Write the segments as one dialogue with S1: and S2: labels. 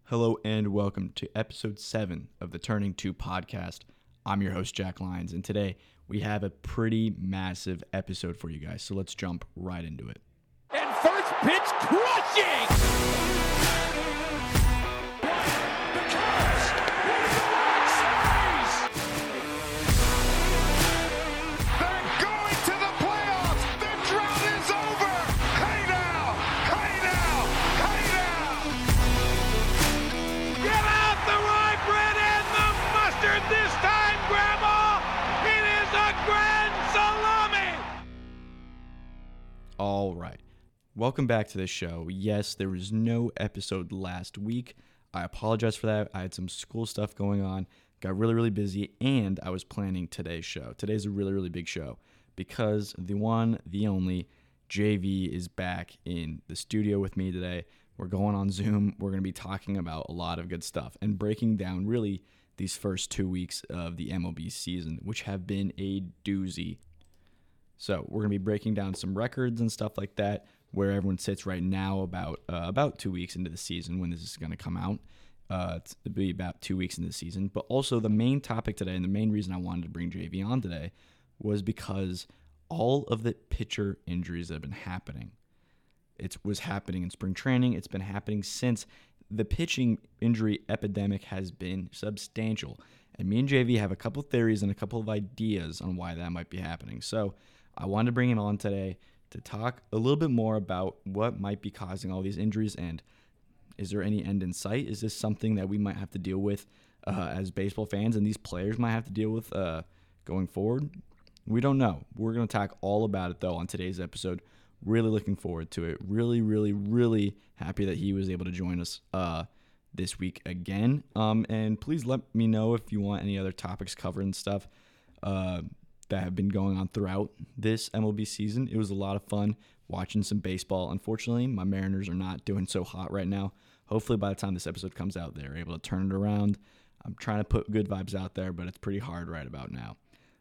S1: Hello and welcome to episode 7 of the Turning 2 podcast. I'm your host, Jack Lyons, and today we have a pretty massive episode for you guys, so let's jump right into it.
S2: And first pitch crushing! The Cubs win the World Series! They're going to the playoffs! The drought is over! Hey now! Hey now! Hey now! Get out the rye bread and the mustard this time, Grandma! It is a grand salami!
S1: All right, welcome back to the show. Yes, there was no episode last week. I apologize for that. I had some school stuff going on, got really busy, and I was planning today's show. Today's a really big show because the one, the only, JV is back in the studio with me today. We're going on Zoom. We're going to be talking about a lot of good stuff and breaking down really these first 2 weeks of the MLB season, which have been a doozy. So we're going to be breaking down some records and stuff like that, where everyone sits right now about 2 weeks into the season when this is going to come out. It'll be about 2 weeks into the season. But also the main topic today and the main reason I wanted to bring JV on today was because all of the pitcher injuries that have been happening. It was happening in spring training. It's been happening since the pitching injury epidemic has been substantial. And me and JV have a couple theories and a couple of ideas on why that might be happening. So I wanted to bring him on today to talk a little bit more about what might be causing all these injuries and is there any end in sight? Is this something that we might have to deal with as baseball fans and these players might have to deal with going forward? We don't know. We're going to talk all about it, though, on today's episode. Really looking forward to it. Really happy that he was able to join us this week again. And please let me know if you want any other topics covered and stuff that have been going on throughout this MLB season. It was a lot of fun watching some baseball. Unfortunately, my Mariners are not doing so hot right now. Hopefully by the time this episode comes out, they're able to turn it around. I'm trying to put good vibes out there, but it's pretty hard right about now.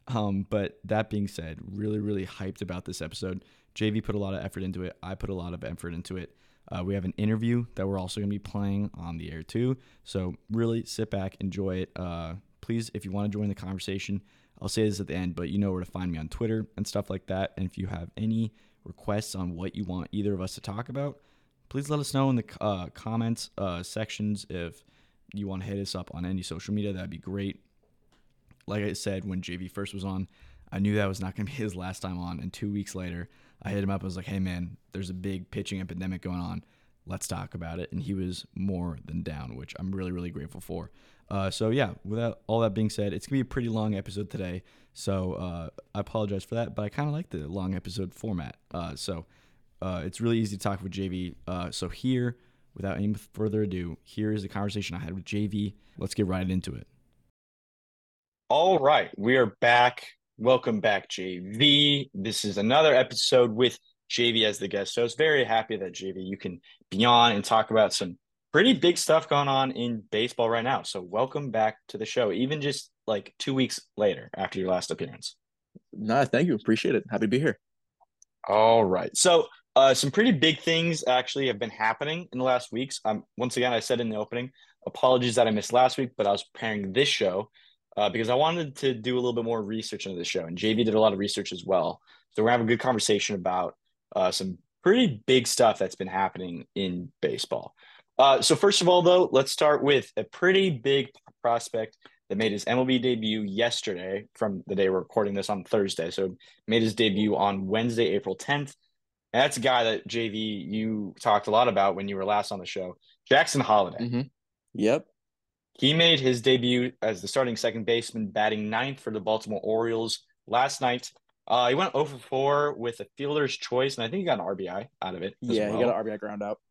S1: But that being said, really hyped about this episode. JV put a lot of effort into it. I put a lot of effort into it. We have an interview that we're also going to be playing on the air too. So really sit back, enjoy it. Please, if you want to join the conversation, I'll say this at the end, but you know where to find me on Twitter and stuff like that. And if you have any requests on what you want either of us to talk about, please let us know in the comments sections. If you want to hit us up on any social media, that'd be great. Like I said, when JV first was on, I knew that was not going to be his last time on. And 2 weeks later, I hit him up. I was like, hey, man, there's a big pitching epidemic going on. Let's talk about it. And he was more than down, which I'm really grateful for. So, yeah, without all that being said, it's going to be a pretty long episode today. So I apologize for that, but I kind of like the long episode format. So it's really easy to talk with JV. So here, without any further ado, here is the conversation I had with JV. Let's get right into it. All right, we are back. Welcome back, JV. This is another episode with JV as the guest. So I was very happy that, JV, you can be on and talk about some pretty big stuff going on in baseball right now. So welcome back to the show, even just like 2 weeks later after your last appearance.
S3: No, thank you. Appreciate it. Happy to be here.
S1: All right. So some pretty big things actually have been happening in the last weeks. Once again, I said in the opening, apologies that I missed last week, but I was preparing this show because I wanted to do a little bit more research into this show. And JV did a lot of research as well. So we're going to have a good conversation about some pretty big stuff that's been happening in baseball. So first of all, though, let's start with a pretty big prospect that made his MLB debut yesterday from the day we're recording this on Thursday. So made his debut on Wednesday, April 10th. And that's a guy that, JV, you talked a lot about when you were last on the show, Jackson Holliday.
S3: Mm-hmm. Yep.
S1: He made his debut as the starting second baseman, batting ninth for the Baltimore Orioles last night. He went 0 for 4 with a fielder's choice, and I think he got an RBI out of it.
S3: Yeah, he got an RBI ground out.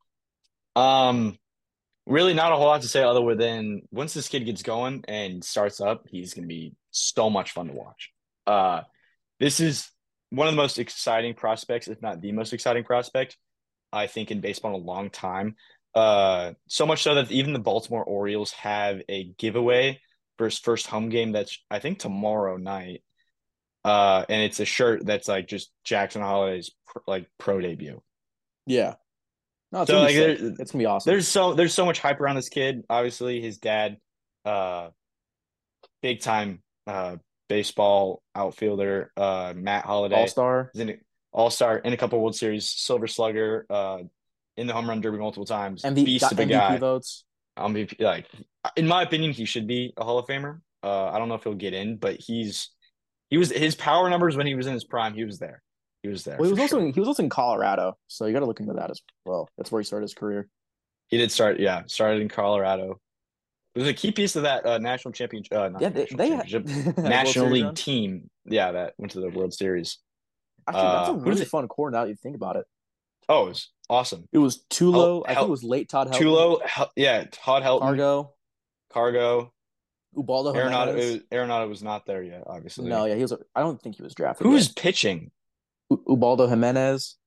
S1: Really not a whole lot to say other than once this kid gets going and starts up, he's going to be so much fun to watch. This is one of the most exciting prospects, if not the most exciting prospect, I think, in baseball in a long time. So much so that even the Baltimore Orioles have a giveaway for his first home game that's, I think, tomorrow night. And it's a shirt that's like just Jackson Holliday's pro debut.
S3: Yeah. No, it's
S4: So
S3: gonna be
S4: like
S3: sick. It's gonna be awesome.
S4: there's so much hype around this kid. Obviously, his dad, uh, big time baseball outfielder, Matt Holliday,
S3: All-star,
S4: is in all-star in a couple World Series, Silver Slugger, in the home run derby multiple times, beast
S3: Got
S4: of a
S3: MVP
S4: guy.
S3: votes.
S4: MVP, like in my opinion, he should be a Hall of Famer. I don't know if he'll get in, but he was his power numbers when he was in his prime. He was there. He was there
S3: Well,
S4: for sure.
S3: he was also in Colorado, so you got to look into that as well. That's where he started his career.
S4: He did started in Colorado. It was a key piece of that national championship, not
S3: Yeah,
S4: national
S3: they
S4: championship,
S3: World
S4: National
S3: Series
S4: League
S3: run.
S4: team. Yeah, that went to the World Series.
S3: Actually, that's a
S4: Who
S3: really
S4: did
S3: fun core now that you think about it.
S4: Oh, it was awesome.
S3: It was Tulo. I think it
S4: Hel
S3: was late Todd Helton.
S4: Tulo, yeah, Todd Helton,
S3: Cargo,
S4: Cargo,
S3: Ubaldo Jimenez.
S4: Arenado was not there yet, obviously.
S3: No, yeah, he was. I don't think he was drafted
S4: Who's
S3: yet.
S4: pitching?
S3: Ubaldo Jimenez.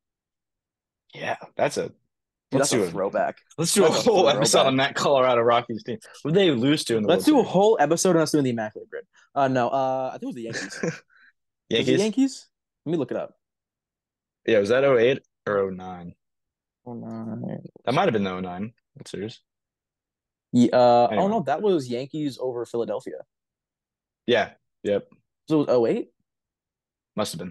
S4: Yeah, that's a
S3: Dude,
S4: let's
S3: that's
S4: do
S3: a
S4: it.
S3: throwback.
S4: Let's do a
S3: That's a
S4: whole episode
S3: throwback.
S4: on that Colorado Rockies team. Who they lose to in the
S3: Let's
S4: World
S3: do a
S4: Series?
S3: whole episode on us doing the Immaculate Grid. No, I think it was the Yankees. Was it
S4: Yankees?
S3: Yankees? Let me look it up.
S4: Yeah, was that 08 or 09?
S3: Oh, no.
S4: That might have been the 09 World Series.
S3: Yeah, Oh
S4: Anyway.
S3: no, that was Yankees over Philadelphia.
S4: Yeah, yep.
S3: So it was 08?
S4: Must have been.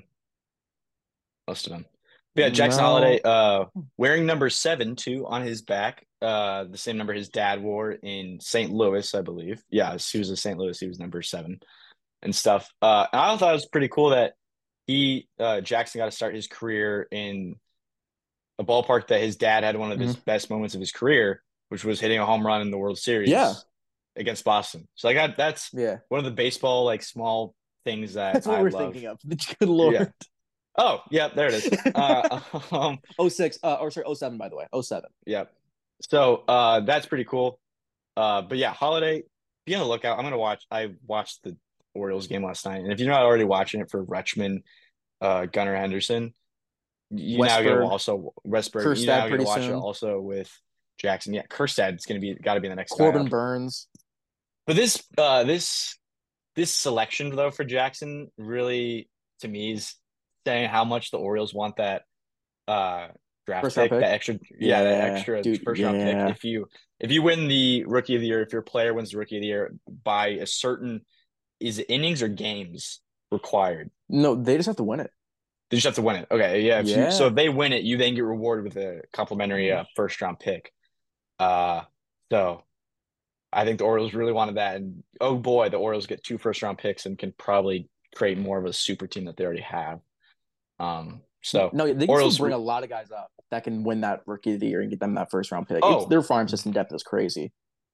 S4: But yeah, Jackson
S3: No.
S4: Holiday, wearing number 7 too on his back, the same number his dad wore in St. Louis, I believe. Yeah, he was in St. Louis. He was number 7 and stuff. And I thought it was pretty cool that Jackson got to start his career in a ballpark that his dad had one of his best moments of his career, which was hitting a home run in the World Series against Boston. So that's one of the baseball like small things that's what we're
S3: thinking of. Good Lord.
S4: Yeah. Oh, yeah, there it is.
S3: 06, or sorry, 07, by the way. 07.
S4: Yep. So that's pretty cool. But yeah, Holiday, be on the lookout. I watched the Orioles game last night, and if you're not already watching it for Rutschman, Gunnar Henderson, you now get to also Westberg. You now get to watch it also with Jackson. Yeah, Kjerstad's got to be the next
S3: Corbin Burns.
S4: But this selection though for Jackson really to me is saying how much the Orioles want that draft pick, that extra first round pick. If you win the Rookie of the Year, if your player wins the Rookie of the Year by a certain, is it innings or games required?
S3: No, they just have to win it.
S4: They just have to win it. Okay, yeah. So if they win it, you then get rewarded with a complimentary first round pick. So I think the Orioles really wanted that, and oh boy, the Orioles get 2 first round picks and can probably create more of a super team that they already have. So
S3: no, they can Orioles still bring a lot of guys up that can win that Rookie of the Year and get them that first round pick. Their farm system depth is crazy.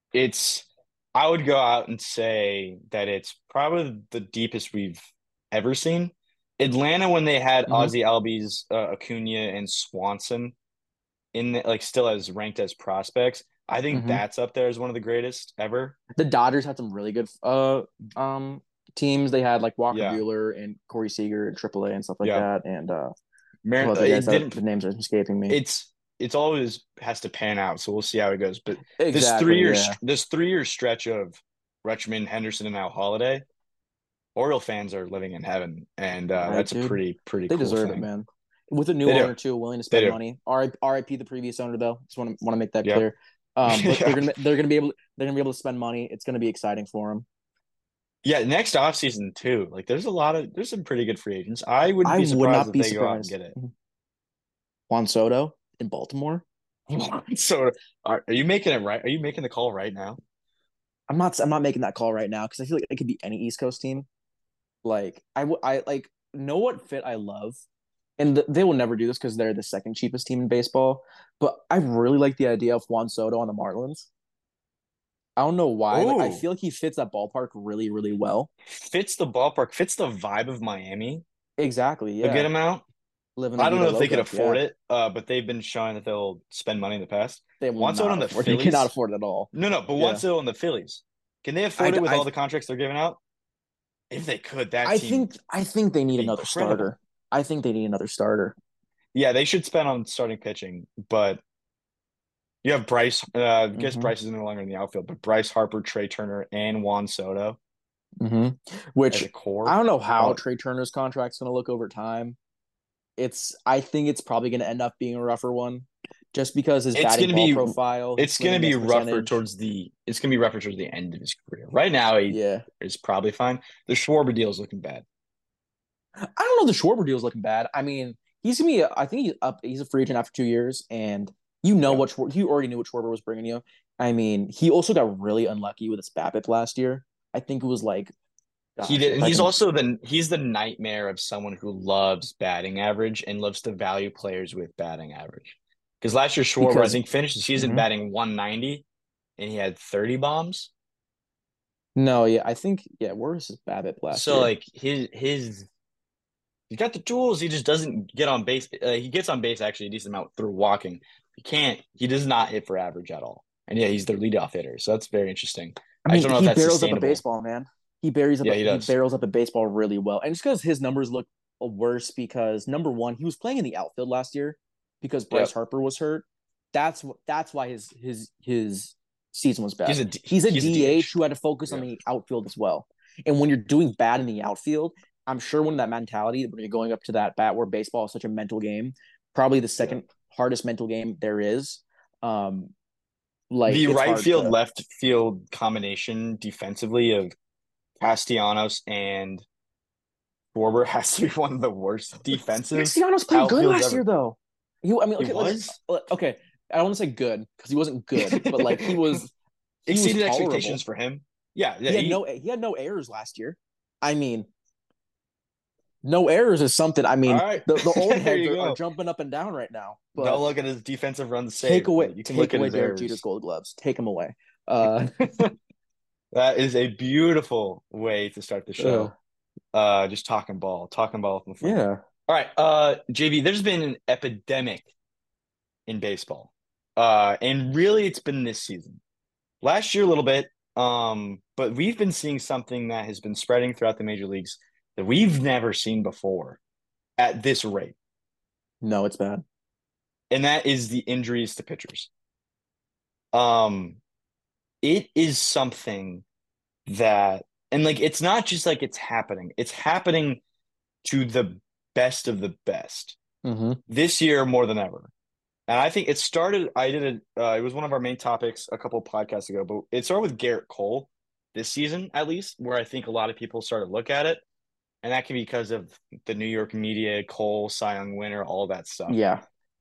S4: I would go out and say that it's probably the deepest we've ever seen. Atlanta, when they had Ozzie Albies, Acuna, and Swanson still as ranked as prospects, I think that's up there as one of the greatest ever.
S3: The Dodgers had some really good teams. They had like Walker Buehler and Corey Seager and AAA and stuff like that. And the names are escaping me.
S4: It's always has to pan out, so we'll see how it goes. But this 3-year stretch of Rutschman, Henderson, and now Holiday, Oriole fans are living in heaven, and that's a pretty
S3: They
S4: cool
S3: deserve
S4: thing.
S3: It, man. With a new owner too, willing to spend money. RIP the previous owner though. Just want to make that clear. But they're gonna be able to spend money. It's gonna be exciting for them.
S4: Yeah, next offseason too. Like there's some pretty good free agents. I would not be surprised if they go out and get it.
S3: Juan Soto in Baltimore.
S4: So are you making it right? Are you making the call right now?
S3: I'm not making that call right now because I feel like it could be any East Coast team. Like I like know what fit I love, and they will never do this because they're the second cheapest team in baseball. But I really like the idea of Juan Soto on the Marlins. I don't know why. Like, I feel like he fits that ballpark really, really well.
S4: Fits the ballpark. Fits the vibe of Miami.
S3: Exactly. Yeah.
S4: A good amount. I don't know if they could afford it, but they've been showing that they'll spend money in the past.
S3: They cannot afford it at all.
S4: No, but Juan Soto on the Phillies. Can they afford it with all the contracts they're giving out? If they could, I think
S3: they need another starter. I think they need another starter.
S4: Yeah, they should spend on starting pitching, but you have Bryce. I guess Bryce is no longer in the outfield, but Bryce Harper, Trey Turner, and Juan Soto.
S3: Which I don't know how Trey Turner's contract's going to look over time. I think it's probably going to end up being a rougher one. just because his
S4: It's
S3: batting
S4: gonna
S3: ball
S4: be
S3: profile, his
S4: it's gonna
S3: swinging
S4: be
S3: miss
S4: rougher
S3: percentage.
S4: towards the end of his career. Right now, he
S3: Yeah.
S4: is probably fine. The Schwarber deal is looking bad.
S3: I don't know the Schwarber deal is looking bad. I mean, he's gonna be. I think he's a free agent after 2 years, and you know
S4: Yeah.
S3: what you already knew what Schwarber was bringing you. I mean, he also got really unlucky with his BABIP last year. I think it was like,
S4: He
S3: gosh,
S4: did,
S3: if
S4: and
S3: I
S4: he's
S3: can.
S4: also he's the nightmare of someone who loves batting average and loves to value players with batting average. Because last year Schwarber, I
S3: Because
S4: think, finished the season
S3: mhm.
S4: batting 190 and he had 30 bombs.
S3: No, yeah, I think where was his BABIP last
S4: So
S3: year?
S4: like his he's got the tools. He just doesn't get on base. He gets on base actually a decent amount through walking. He does not hit for average at all. And yeah, he's their leadoff hitter. So that's very interesting.
S3: I
S4: I just
S3: mean,
S4: don't know if
S3: he
S4: that's
S3: barrels up a
S4: sustainable.
S3: baseball, man.
S4: Yeah, he
S3: He
S4: does.
S3: barrels up a baseball really well, and just because his numbers look worse because number one, he was playing in the outfield last year because Bryce
S4: Yep.
S3: Harper was hurt. That's why his season was bad. He's a
S4: He's a
S3: DH
S4: DH.
S3: who had to focus on
S4: Yeah.
S3: the outfield as well. And when you're doing bad in the outfield, I'm sure when that mentality when you're going up to that bat where baseball is such a mental game, probably the
S4: Yeah.
S3: second hardest mental game there is. Um, like
S4: The
S3: it's
S4: right
S3: hard
S4: field,
S3: to
S4: left field combination defensively of Castellanos and Schwarber has to be one of the worst defensive
S3: Castellanos played good
S4: outfields
S3: last
S4: ever.
S3: year, though. I mean,
S4: He
S3: okay,
S4: was
S3: okay. I don't want to say good because he wasn't good, but like he was
S4: exceeded expectations
S3: tolerable.
S4: for him. Yeah, yeah.
S3: He had no errors last year. I mean, no errors is something. I
S4: All
S3: mean,
S4: right,
S3: the old
S4: there
S3: heads
S4: you
S3: are
S4: go.
S3: jumping up and down right now.
S4: Don't
S3: But
S4: look at his defensive runs saved, but you can look
S3: take
S4: at
S3: away
S4: his
S3: Derek Jeter's
S4: errors.
S3: Gold Gloves. Take him away. Uh,
S4: That is a beautiful way to start the
S3: uh
S4: show. Just talking ball from the front.
S3: yeah,
S4: All right, JV, there's been an epidemic in baseball. And really it's been this season. Last year a little bit, but we've been seeing something that has been spreading throughout the major leagues that we've never seen before at this rate.
S3: no, it's bad.
S4: And that is the injuries to pitchers. Um, it is something that, and like it's not just like it's happening to the best of the best
S3: Mm-hmm.
S4: this year more than ever. And I think it started, it was one of our main topics a couple of podcasts ago, but it started with Garrett Cole this season, at least, where I think a lot of people started to look at it. And that can be because of the New York media, Cole, Cy Young winner, all that stuff.
S3: Yeah,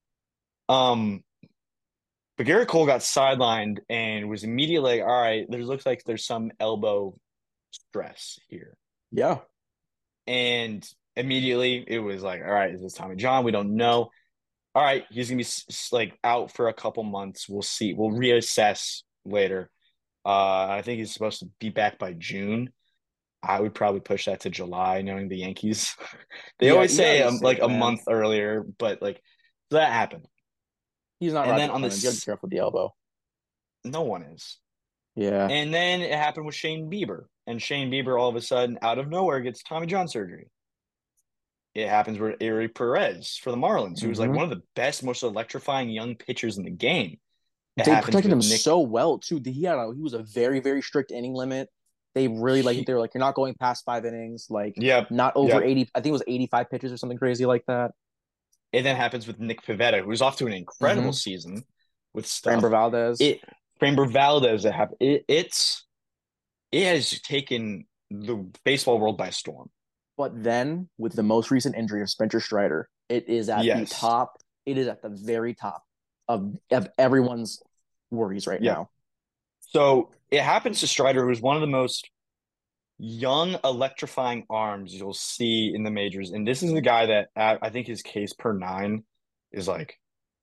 S4: Um, but Garrett Cole got sidelined and was immediately like, all right, looks like there's some elbow stress here.
S3: yeah.
S4: And immediately it was like, all right, is this Tommy John? We don't know. All right, he's gonna be like out for a couple months. We'll see. We'll reassess later. I think he's supposed to be back by June. I would probably push that to July, knowing the Yankees. They
S3: Yeah,
S4: always
S3: you gotta
S4: say
S3: be
S4: like
S3: safe,
S4: a
S3: man.
S4: month earlier, but like so that happened.
S3: He's not
S4: And
S3: Roger
S4: then on
S3: Clemens. You gotta be
S4: this,
S3: careful with the elbow.
S4: no one is.
S3: Yeah,
S4: And then it happened with Shane Bieber, and Shane Bieber all of a sudden, out of nowhere, gets Tommy John surgery. It happens with Eury Perez for the Marlins, who was like
S3: mm-hmm.
S4: one of the best, most electrifying young pitchers in the game. It
S3: They
S4: happens
S3: protected
S4: with
S3: him
S4: Nick.
S3: so well too. He was a very very strict inning limit. They really they were like you're not going past 5 innings, like
S4: Yep,
S3: not over
S4: yep.
S3: 80. I think it was 85 pitches or something crazy like that.
S4: It then happens with Nick Pivetta, who's off to an incredible season with
S3: Framber
S4: stuff.
S3: Valdez.
S4: It Framber Valdez that happened. It has taken the baseball world by storm.
S3: But then with the most recent injury of Spencer Strider, it is at the
S4: Yes.
S3: top. It is at the very top of everyone's worries right
S4: Yeah.
S3: now.
S4: So it happens to Strider, who's one of the most young, electrifying arms you'll see in the majors. And this is the guy that I think his case per nine is like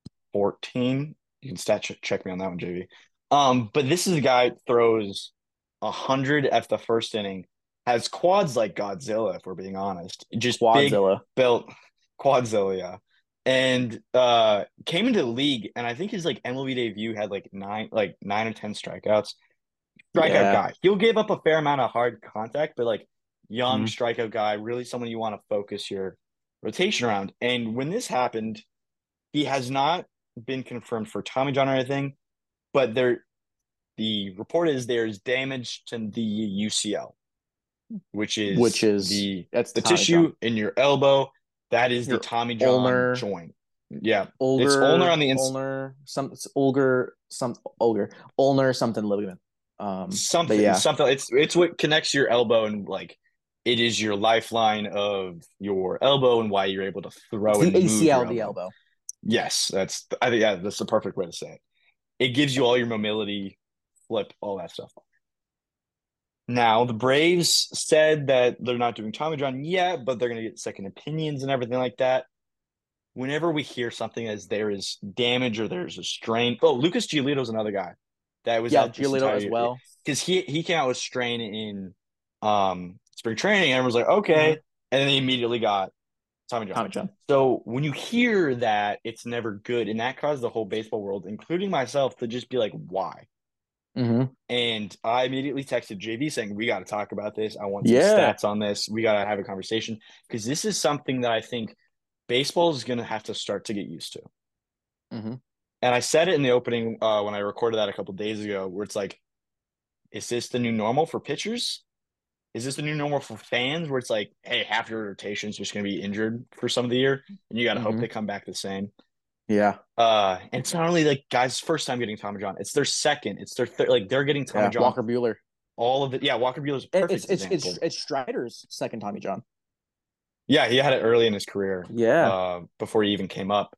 S4: 14. You can check me on that one, JV. But this is a guy that throws 100 at the first inning, has quads like Godzilla, if we're being honest. Just big
S3: Quadzilla.
S4: built Quadzilla, yeah. And came into the league, and I think his like MLB debut had like nine or 10 strikeouts. Strikeout guy. He'll give up a fair amount of hard contact, but like young strikeout guy, really someone you want to focus your rotation around. And when this happened, he has not been confirmed for Tommy John or anything, but the report is there's damage to the UCL, which is
S3: that's
S4: the
S3: Tommy
S4: tissue
S3: John.
S4: in your elbow. That is
S3: Your
S4: the Tommy John
S3: ulnar.
S4: joint. Yeah. It's ulnar
S3: Olger,
S4: on the ins
S3: Olner, some it's Olger, some Olger, Olner, something ligament. But
S4: something
S3: yeah,
S4: something it's what connects your elbow and like it is your lifeline of your elbow and why you're able to
S3: it's
S4: throw
S3: the
S4: and move
S3: ACL
S4: your
S3: of the
S4: elbow.
S3: elbow.
S4: Yes, I think yeah, that's the perfect way to say it. It gives you all your mobility, flip, all that stuff. Now, the Braves said that they're not doing Tommy John yet, but they're going to get second opinions and everything like that. Whenever we hear something as there is damage or there's a strain, oh, Lucas Giolito's another guy that was
S3: Yeah,
S4: out this
S3: Giolito
S4: entire
S3: as
S4: year
S3: well.
S4: because he came out with strain in spring training, and everyone's like, okay,
S3: Mhm.
S4: and then he immediately got Tommy John.
S3: Tommy John.
S4: So when you hear that, it's never good, and that caused the whole baseball world, including myself, to just be like, why?
S3: Mm-hmm.
S4: And I immediately texted JV saying, we got to talk about this. I want some
S3: Yeah.
S4: stats on this. We got to have a conversation because this is something that I think baseball is going to have to start to get used to.
S3: Mm-hmm.
S4: And I said it in the opening when I recorded that a couple days ago, where it's like, is this the new normal for pitchers? Is this the new normal for fans where it's like, hey, half your rotation is just going to be injured for some of the year and you got to hope
S3: Mm-hmm.
S4: they come back the same?
S3: Yeah.
S4: And it's not only like guys' first time getting Tommy John, it's their second, it's their third, like they're getting Tommy
S3: Yeah.
S4: John.
S3: Walker Bueller.
S4: All of it. Yeah, Walker Buehler's a
S3: It's
S4: perfect
S3: it's
S4: example.
S3: it's Strider's second Tommy John.
S4: Yeah, he had it early in his career.
S3: Yeah.
S4: Before he even came up.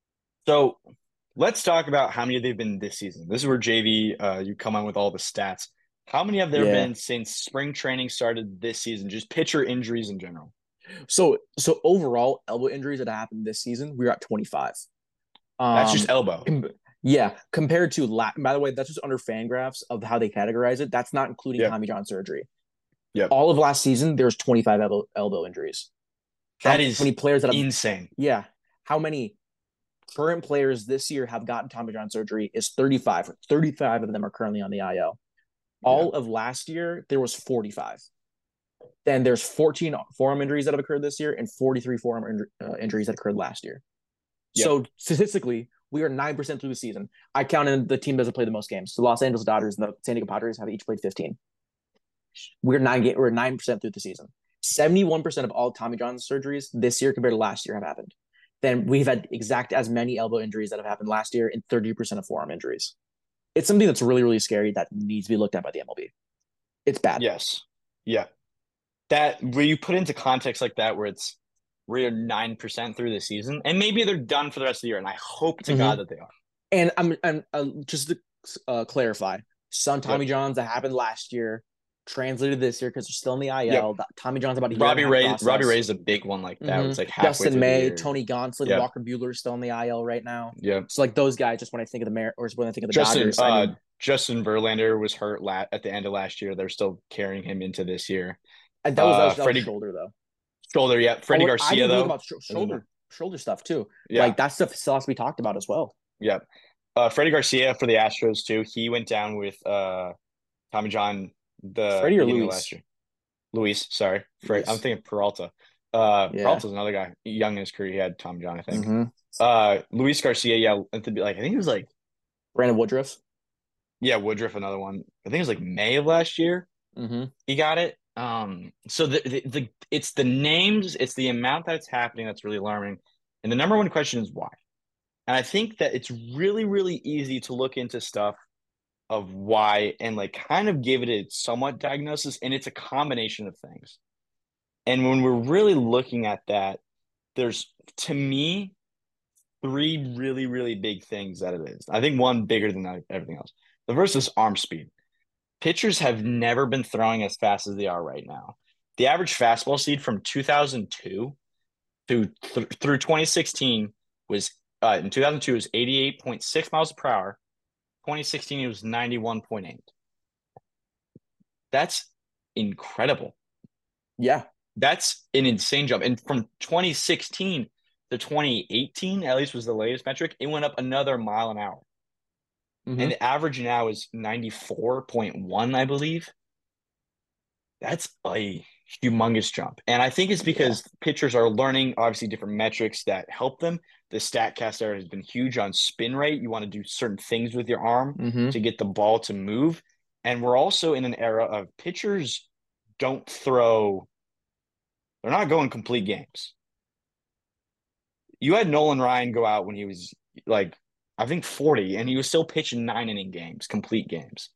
S4: So let's talk about how many they've been this season. This is where JV, you come on with all the stats. How many have there
S3: Yeah.
S4: been since spring training started this season? Just pitcher injuries in general.
S3: So overall, elbow injuries that happened this season, we are at 25.
S4: That's just elbow.
S3: Yeah, compared to by the way, that's just under Fangraphs of how they categorize it. That's not including
S4: Yep.
S3: Tommy John surgery.
S4: Yep.
S3: All of last season, there's 25 elbow injuries.
S4: That is
S3: many players that have,
S4: insane.
S3: Yeah. How many current players this year have gotten Tommy John surgery is 35. 35 of them are currently on the IL. All of last year, there was 45. Then there's 14 forearm injuries that have occurred this year and 43 forearm injuries that occurred last year.
S4: Yep.
S3: So statistically, we are 9% through the season. I counted the team that doesn't play the most games. The Los Angeles Dodgers and the San Diego Padres have each played 15. We're 9% through the season. 71% of all Tommy John surgeries this year compared to last year have happened. Then we've had exact as many elbow injuries that have happened last year and 30% of forearm injuries. It's something that's really, really scary that needs to be looked at by the MLB. It's bad.
S4: Yes. Yeah. That where you put into context like that, where we're 9% through the season, and maybe they're done for the rest of the year, and I hope to God that they are.
S3: And I'm just to clarify, some Tommy Johns that happened last year translated this year because they're still in the IL.
S4: Yep.
S3: Tommy John's about a year
S4: Robbie
S3: and a half process.
S4: Robbie Ray's a big one like that. It's like halfway
S3: Dustin
S4: through
S3: May,
S4: the year.
S3: Tony Gonsolin, Walker Buehler is still in the IL right now.
S4: Yeah.
S3: So like those guys, just when I think of the Dodgers,
S4: Justin Verlander was hurt at the end of last year. They're still carrying him into this year.
S3: That was shoulder though.
S4: Shoulder, yeah. Freddie Garcia though.
S3: About shoulder stuff too.
S4: Yeah.
S3: Like that stuff still has to be talked about as well.
S4: Yeah. Freddie Garcia for the Astros too. He went down with Tommy John
S3: Freddie or Luis?
S4: Last year. Luis, sorry.
S3: Luis.
S4: I'm thinking Peralta. Peralta's another guy young in his career. He had Tommy John, I think. Luis Garcia, yeah, I think it was like
S3: Brandon Woodruff.
S4: Yeah, Woodruff, another one. I think it was like May of last year. He got it. So it's the names, it's the amount that's happening that's really alarming. And the number one question is why? And I think that it's really, really easy to look into stuff of why and like kind of give it a somewhat diagnosis, and it's a combination of things. And when we're really looking at that, there's, to me, three really, really big things that it is. I think one bigger than everything else. The first is arm speed. Pitchers have never been throwing as fast as they are right now. The average fastball speed from 2002 through 2016 was in 2002 was 88.6 miles per hour. 2016 it was 91.8. That's incredible.
S3: Yeah.
S4: That's an insane jump. And from 2016 to 2018, at least was the latest metric, it went up another mile an hour. And the average now is 94.1, I believe. That's a humongous jump. And I think it's because pitchers are learning, obviously, different metrics that help them. The StatCast era has been huge on spin rate. You want to do certain things with your arm to get the ball to move. And we're also in an era of pitchers don't throw – they're not going complete games. you had Nolan Ryan go out when he was like, I think 40, and he was still pitching 9 inning games, complete games.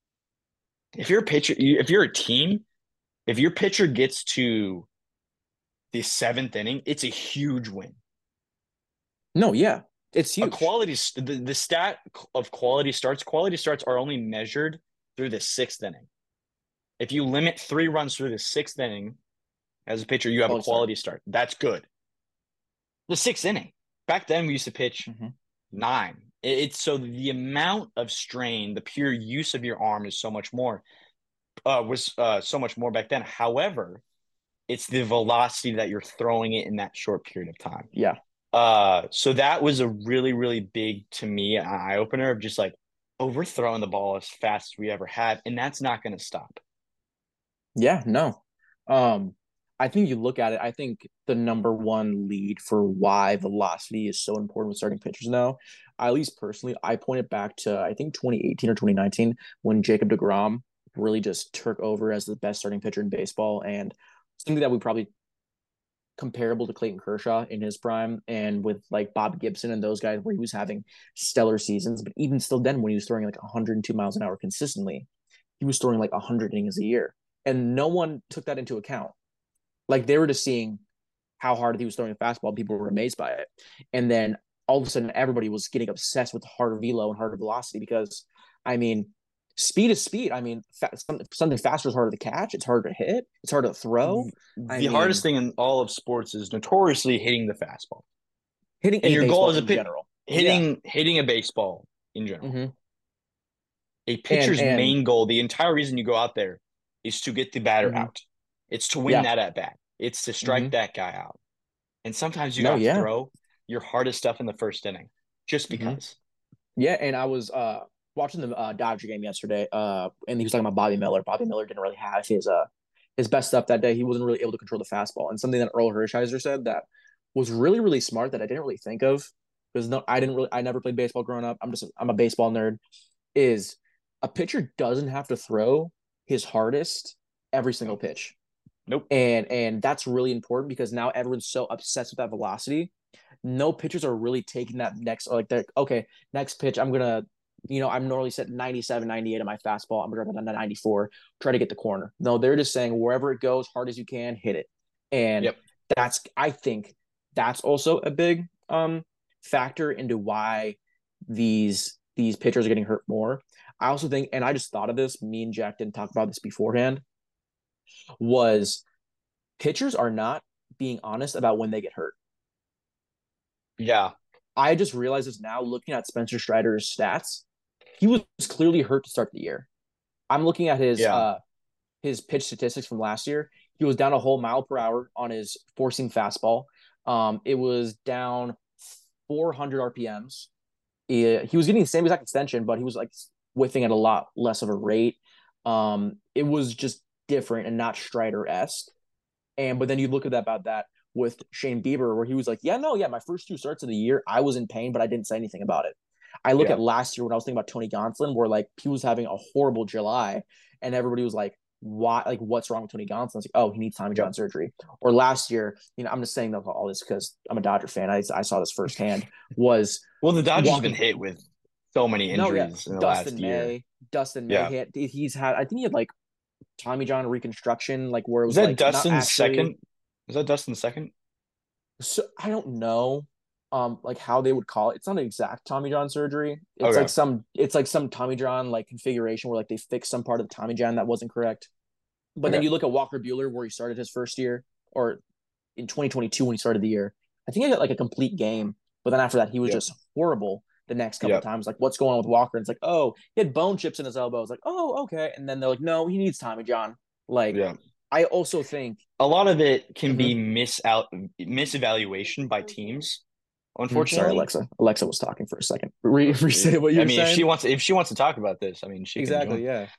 S4: If you're a pitcher, if you're a team, if your pitcher gets to the 7th inning, it's a huge win.
S3: No, yeah, it's
S4: A
S3: huge.
S4: the stat of quality starts are only measured through the 6th inning. If you limit 3 runs through the 6th inning as a pitcher, you have a quality start. That's good. The 6th inning. Back then, we used to pitch 9. It's so the amount of strain, the pure use of your arm is so much more. Was so much more back then. However, it's the velocity that you're throwing it in that short period of time.
S3: Yeah.
S4: So that was a really, really big, to me, an eye opener of just like, oh, we're throwing the ball as fast as we ever have, and that's not going to stop.
S3: Yeah, no. I think you look at it, I think the number one lead for why velocity is so important with starting pitchers now, at least personally, I point it back to I think 2018 or 2019 when Jacob deGrom really just took over as the best starting pitcher in baseball, and something that we probably comparable to Clayton Kershaw in his prime and with like Bob Gibson and those guys where he was having stellar seasons. But even still then, when he was throwing like 102 miles an hour consistently, he was throwing like 100 innings a year. And no one took that into account. Like they were just seeing how hard he was throwing a fastball. People were amazed by it. And then all of a sudden, everybody was getting obsessed with harder velo and harder velocity because, I mean, speed is speed. I mean, something faster is harder to catch. It's harder to hit. It's harder to throw.
S4: The hardest thing in all of sports is notoriously hitting the fastball.
S3: Hitting
S4: and your goal is a
S3: general.
S4: Hitting a baseball in general. Mm-hmm. A pitcher's main goal, the entire reason you go out there, is to get the batter out. It's to win that at bat. It's to strike that guy out. And sometimes you got to throw your hardest stuff in the 1st inning just because.
S3: Yeah, and I was watching the Dodger game yesterday, and he was talking about Bobby Miller. Bobby Miller didn't really have his best stuff that day. He wasn't really able to control the fastball. And something that Earl Hershiser said that was really, really smart that I didn't really think of because I never played baseball growing up. I'm a baseball nerd. Is a pitcher doesn't have to throw his hardest every single pitch.
S4: Nope.
S3: And that's really important because now everyone's so obsessed with that velocity. No pitchers are really taking that next, like, okay, next pitch, I'm going to, I'm normally set 97, 98 on my fastball. I'm going to run down to 94, try to get the corner. No, they're just saying wherever it goes, hard as you can, hit it. And I think that's also a big factor into why these pitchers are getting hurt more. I also think, and I just thought of this, me and Jack didn't talk about this beforehand, was pitchers are not being honest about when they get hurt.
S4: Yeah.
S3: I just realized this now looking at Spencer Strider's stats. He was clearly hurt to start the year. I'm looking at his pitch statistics from last year. He was down a whole mile per hour on his four-seam fastball. It was down 400 RPMs. He was getting the same exact extension, but he was like whiffing at a lot less of a rate. It was just different and not Strider-esque. But then you look at that with Shane Bieber, where he was like, my first 2 starts of the year, I was in pain, but I didn't say anything about it. I look at last year when I was thinking about Tony Gonsolin, where like he was having a horrible July, and everybody was like, "Why? Like, what's wrong with Tony Gonsolin?" I was like, "Oh, he needs Tommy John surgery." Or last year, I'm just saying all this because I'm a Dodger fan. I saw this firsthand.
S4: The Dodgers have been hit with so many injuries in the last year.
S3: Dustin May he's had. I think he had like Tommy John reconstruction, like where it was
S4: that
S3: like
S4: Dustin's second. Is that Dustin's second?
S3: So I don't know, like how they would call it. It's not an exact Tommy John surgery. It's like some Tommy John like configuration where like they fixed some part of the Tommy John that wasn't correct. But then you look at Walker Buehler where he started his first year, or in 2022 when he started the year. I think he got like a complete game, but then after that he was just horrible the next couple of times. Like, what's going on with Walker? And it's like, oh, he had bone chips in his elbow. It's like, oh, okay. And then they're like, no, he needs Tommy John. Like, I also think
S4: a lot of it can be misevaluation by teams. Unfortunately,
S3: sorry, Alexa was talking for a second. Say what you were saying.
S4: If she wants to talk about this, I mean, she
S3: exactly,
S4: can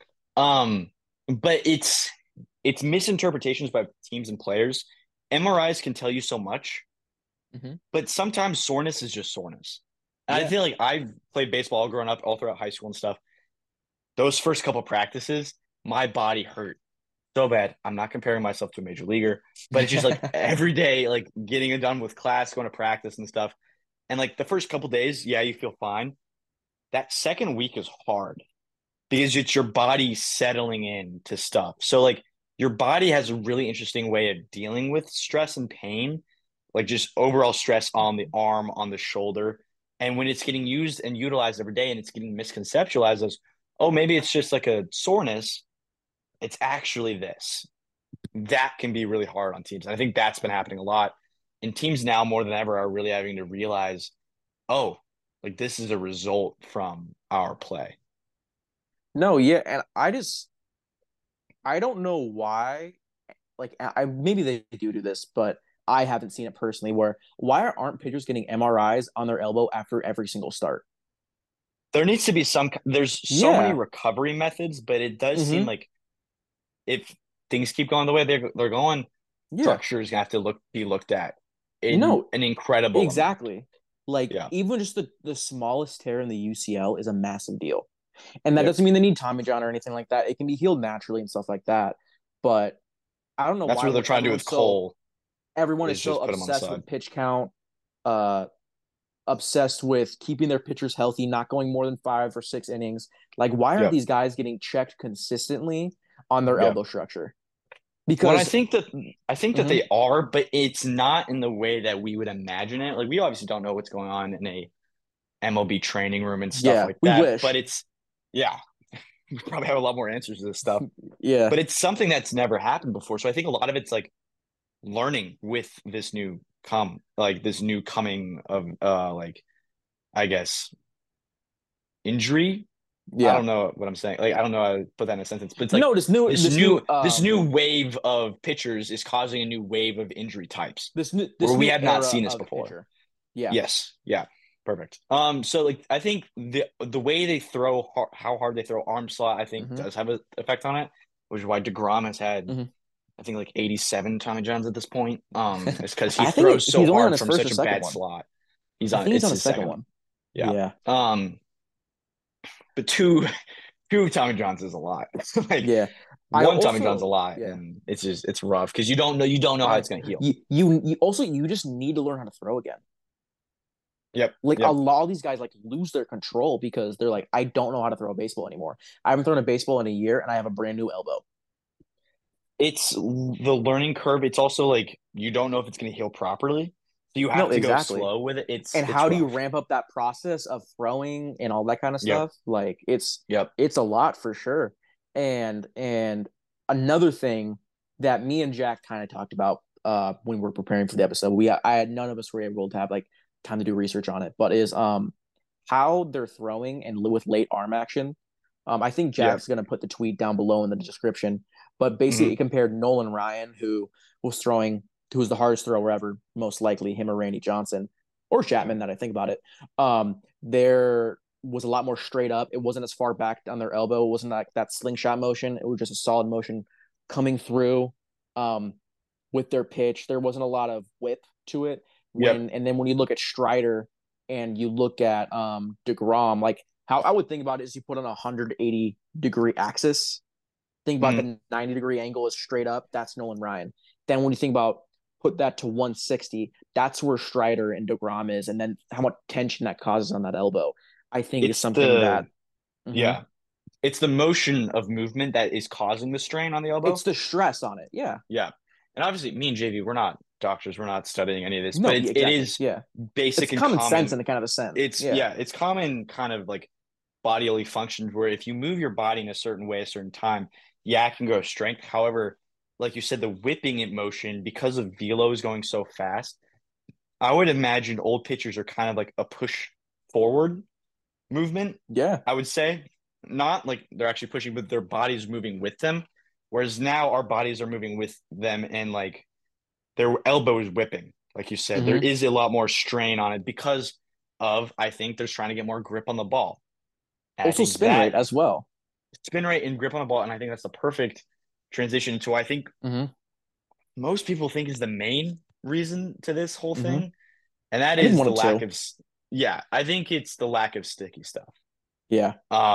S4: but it's misinterpretations by teams and players. MRIs can tell you so much, but sometimes soreness is just soreness. And I feel like I've played baseball growing up, all throughout high school and stuff. Those first couple practices, my body hurt so bad. I'm not comparing myself to a major leaguer, but it's just like every day, like getting it done with class, going to practice and stuff. And like the first couple days, yeah, you feel fine. That second week is hard because it's your body settling in to stuff. So like your body has a really interesting way of dealing with stress and pain, like just overall stress on the arm, on the shoulder. And when it's getting used and utilized every day and it's getting misconceptualized as, oh, maybe it's just like a soreness, it's actually this. That can be really hard on teams. And I think that's been happening a lot. And teams now more than ever are really having to realize, oh, like this is a result from our play.
S3: No, yeah, and I don't know why. Like, I maybe they do this, but I haven't seen it personally. Why aren't pitchers getting MRIs on their elbow after every single start?
S4: There needs to be there's so many
S3: Yeah.
S4: recovery methods, but it does seem
S3: Mm-hmm.
S4: like if things keep going the way they're going,
S3: Yeah.
S4: structure is gonna have to be looked at in
S3: No,
S4: an incredible amount.
S3: exactly. Like
S4: Yeah.
S3: even just the smallest tear in the UCL is a massive deal. And that
S4: Yep.
S3: doesn't mean they need Tommy John or anything like that. It can be healed naturally and stuff like that. But I don't know
S4: That's
S3: why
S4: what they're trying to do with Cole
S3: everyone is
S4: is
S3: so
S4: just put him on the
S3: obsessed
S4: side.
S3: with pitch count, uh obsessed with keeping their pitchers healthy, not going more than 5 or 6 innings. Like why aren't
S4: Yep.
S3: these guys getting checked consistently on their
S4: Yep.
S3: elbow structure?
S4: When
S3: Because
S4: I think that
S3: mhm,
S4: they are, but it's not in the way that we would imagine it. Like we obviously don't know what's going on in a MLB training room and stuff
S3: yeah,
S4: like
S3: we
S4: that, but
S3: wish.
S4: yeah, we probably have a lot more answers to this stuff.
S3: Yeah.
S4: But it's something that's never happened before. So I think a lot of it's like learning with this new coming of like I guess injury. I
S3: Yeah.
S4: don't know what I'm saying. Like I don't know how to put that in a sentence, but it's like
S3: No,
S4: this new wave of pitchers is causing a new wave of injury types where
S3: this
S4: we
S3: new
S4: have not
S3: era
S4: seen this
S3: of
S4: before.
S3: pitcher. Yeah.
S4: Yes. Yeah. Perfect. So like I think the way they throw how hard they throw arm slot I think
S3: Hmm.
S4: does have an effect on it, which is why DeGrom has had
S3: Hmm.
S4: I think like 87 Tommy Johns at this point. It's because he
S3: I think
S4: throws so
S3: he's only on
S4: hard
S3: his
S4: from
S3: first or
S4: such a
S3: second
S4: bad
S3: one.
S4: slot.
S3: I think he's
S4: It's
S3: on his
S4: his
S3: second
S4: second.
S3: one.
S4: Yeah.
S3: Yeah.
S4: But two Tommy Johns is a lot. Like
S3: Yeah. I
S4: one Tommy John's a
S3: also
S4: lot,
S3: yeah.
S4: and it's rough because you don't know how
S3: I
S4: it's gonna heal.
S3: you also you just need to learn how to throw again.
S4: Yep.
S3: Like a
S4: Yep.
S3: lot of these guys like lose their control because they're like, I don't know how to throw a baseball anymore. I haven't thrown a baseball in a year and I have a brand new elbow.
S4: It's the learning curve. It's also like you don't know if it's gonna heal properly. So you
S3: No,
S4: have to go
S3: exactly.
S4: slow with it.
S3: And
S4: It's
S3: how do you
S4: rough.
S3: ramp up that process of throwing and all that kind of
S4: Yep.
S3: stuff? Like
S4: Yep.
S3: it's a lot for sure. And another thing that me and Jack kind of talked about when we were preparing for the episode, I had none of us were able to have like time to do research on it, but is how they're throwing and with late arm action. I think
S4: Yep.
S3: Jack's gonna put the tweet down below in the description. But basically,
S4: Hmm.
S3: it compared Nolan Ryan, who was the hardest thrower ever, most likely him or Randy Johnson or Chapman. That I think about it, there was a lot more straight up. It wasn't as far back on their elbow. It wasn't like that slingshot motion. It was just a solid motion coming through um, with their pitch. There wasn't a lot of whip to it.
S4: Yep.
S3: And then when you look at Strider and you look at Degrom, like how I would think about it is you put on a 180-degree axis. Think about
S4: Hmm.
S3: the 90-degree angle is straight up. That's Nolan Ryan. Then when you think about put that to 160, that's where Strider and Degrom is, and then how much tension that causes on that elbow. I think is
S4: It's
S3: something that mhm.
S4: yeah. It's the motion of movement that is causing the strain on the
S3: It's
S4: elbow.
S3: the stress on it. Yeah.
S4: Yeah. And obviously me and JV, we're not doctors, we're not studying any of this, but
S3: No. Yeah.
S4: it
S3: Exactly.
S4: is
S3: Yeah. It's
S4: basic and
S3: common sense
S4: common.
S3: in a kind of a sense.
S4: It's
S3: Yeah.
S4: it's common kind of like bodily functions where if you move your body in a certain way, a certain time, yeah, it can go strength. However, like you said, the whipping in motion because of velos going so fast, I would imagine old pitchers are kind of like a push forward movement.
S3: Yeah.
S4: I would say not like they're actually pushing, but their bodies moving with them. Whereas now our bodies are moving with them, and like their elbow is whipping. Like you said, there
S3: Mm-hmm.
S4: is a lot more strain on it because of I think they're trying to get more grip on the ball. And I
S3: Also
S4: think
S3: spin rate
S4: that
S3: as well.
S4: spin rate and grip on the ball, and I think that's the perfect transition to I think
S3: Mm-hmm.
S4: most people think is the main reason to this whole
S3: Mm-hmm.
S4: thing, and that
S3: I think
S4: is
S3: one
S4: the
S3: of
S4: lack
S3: two.
S4: of yeah, I think it's the lack of sticky stuff.
S3: Yeah.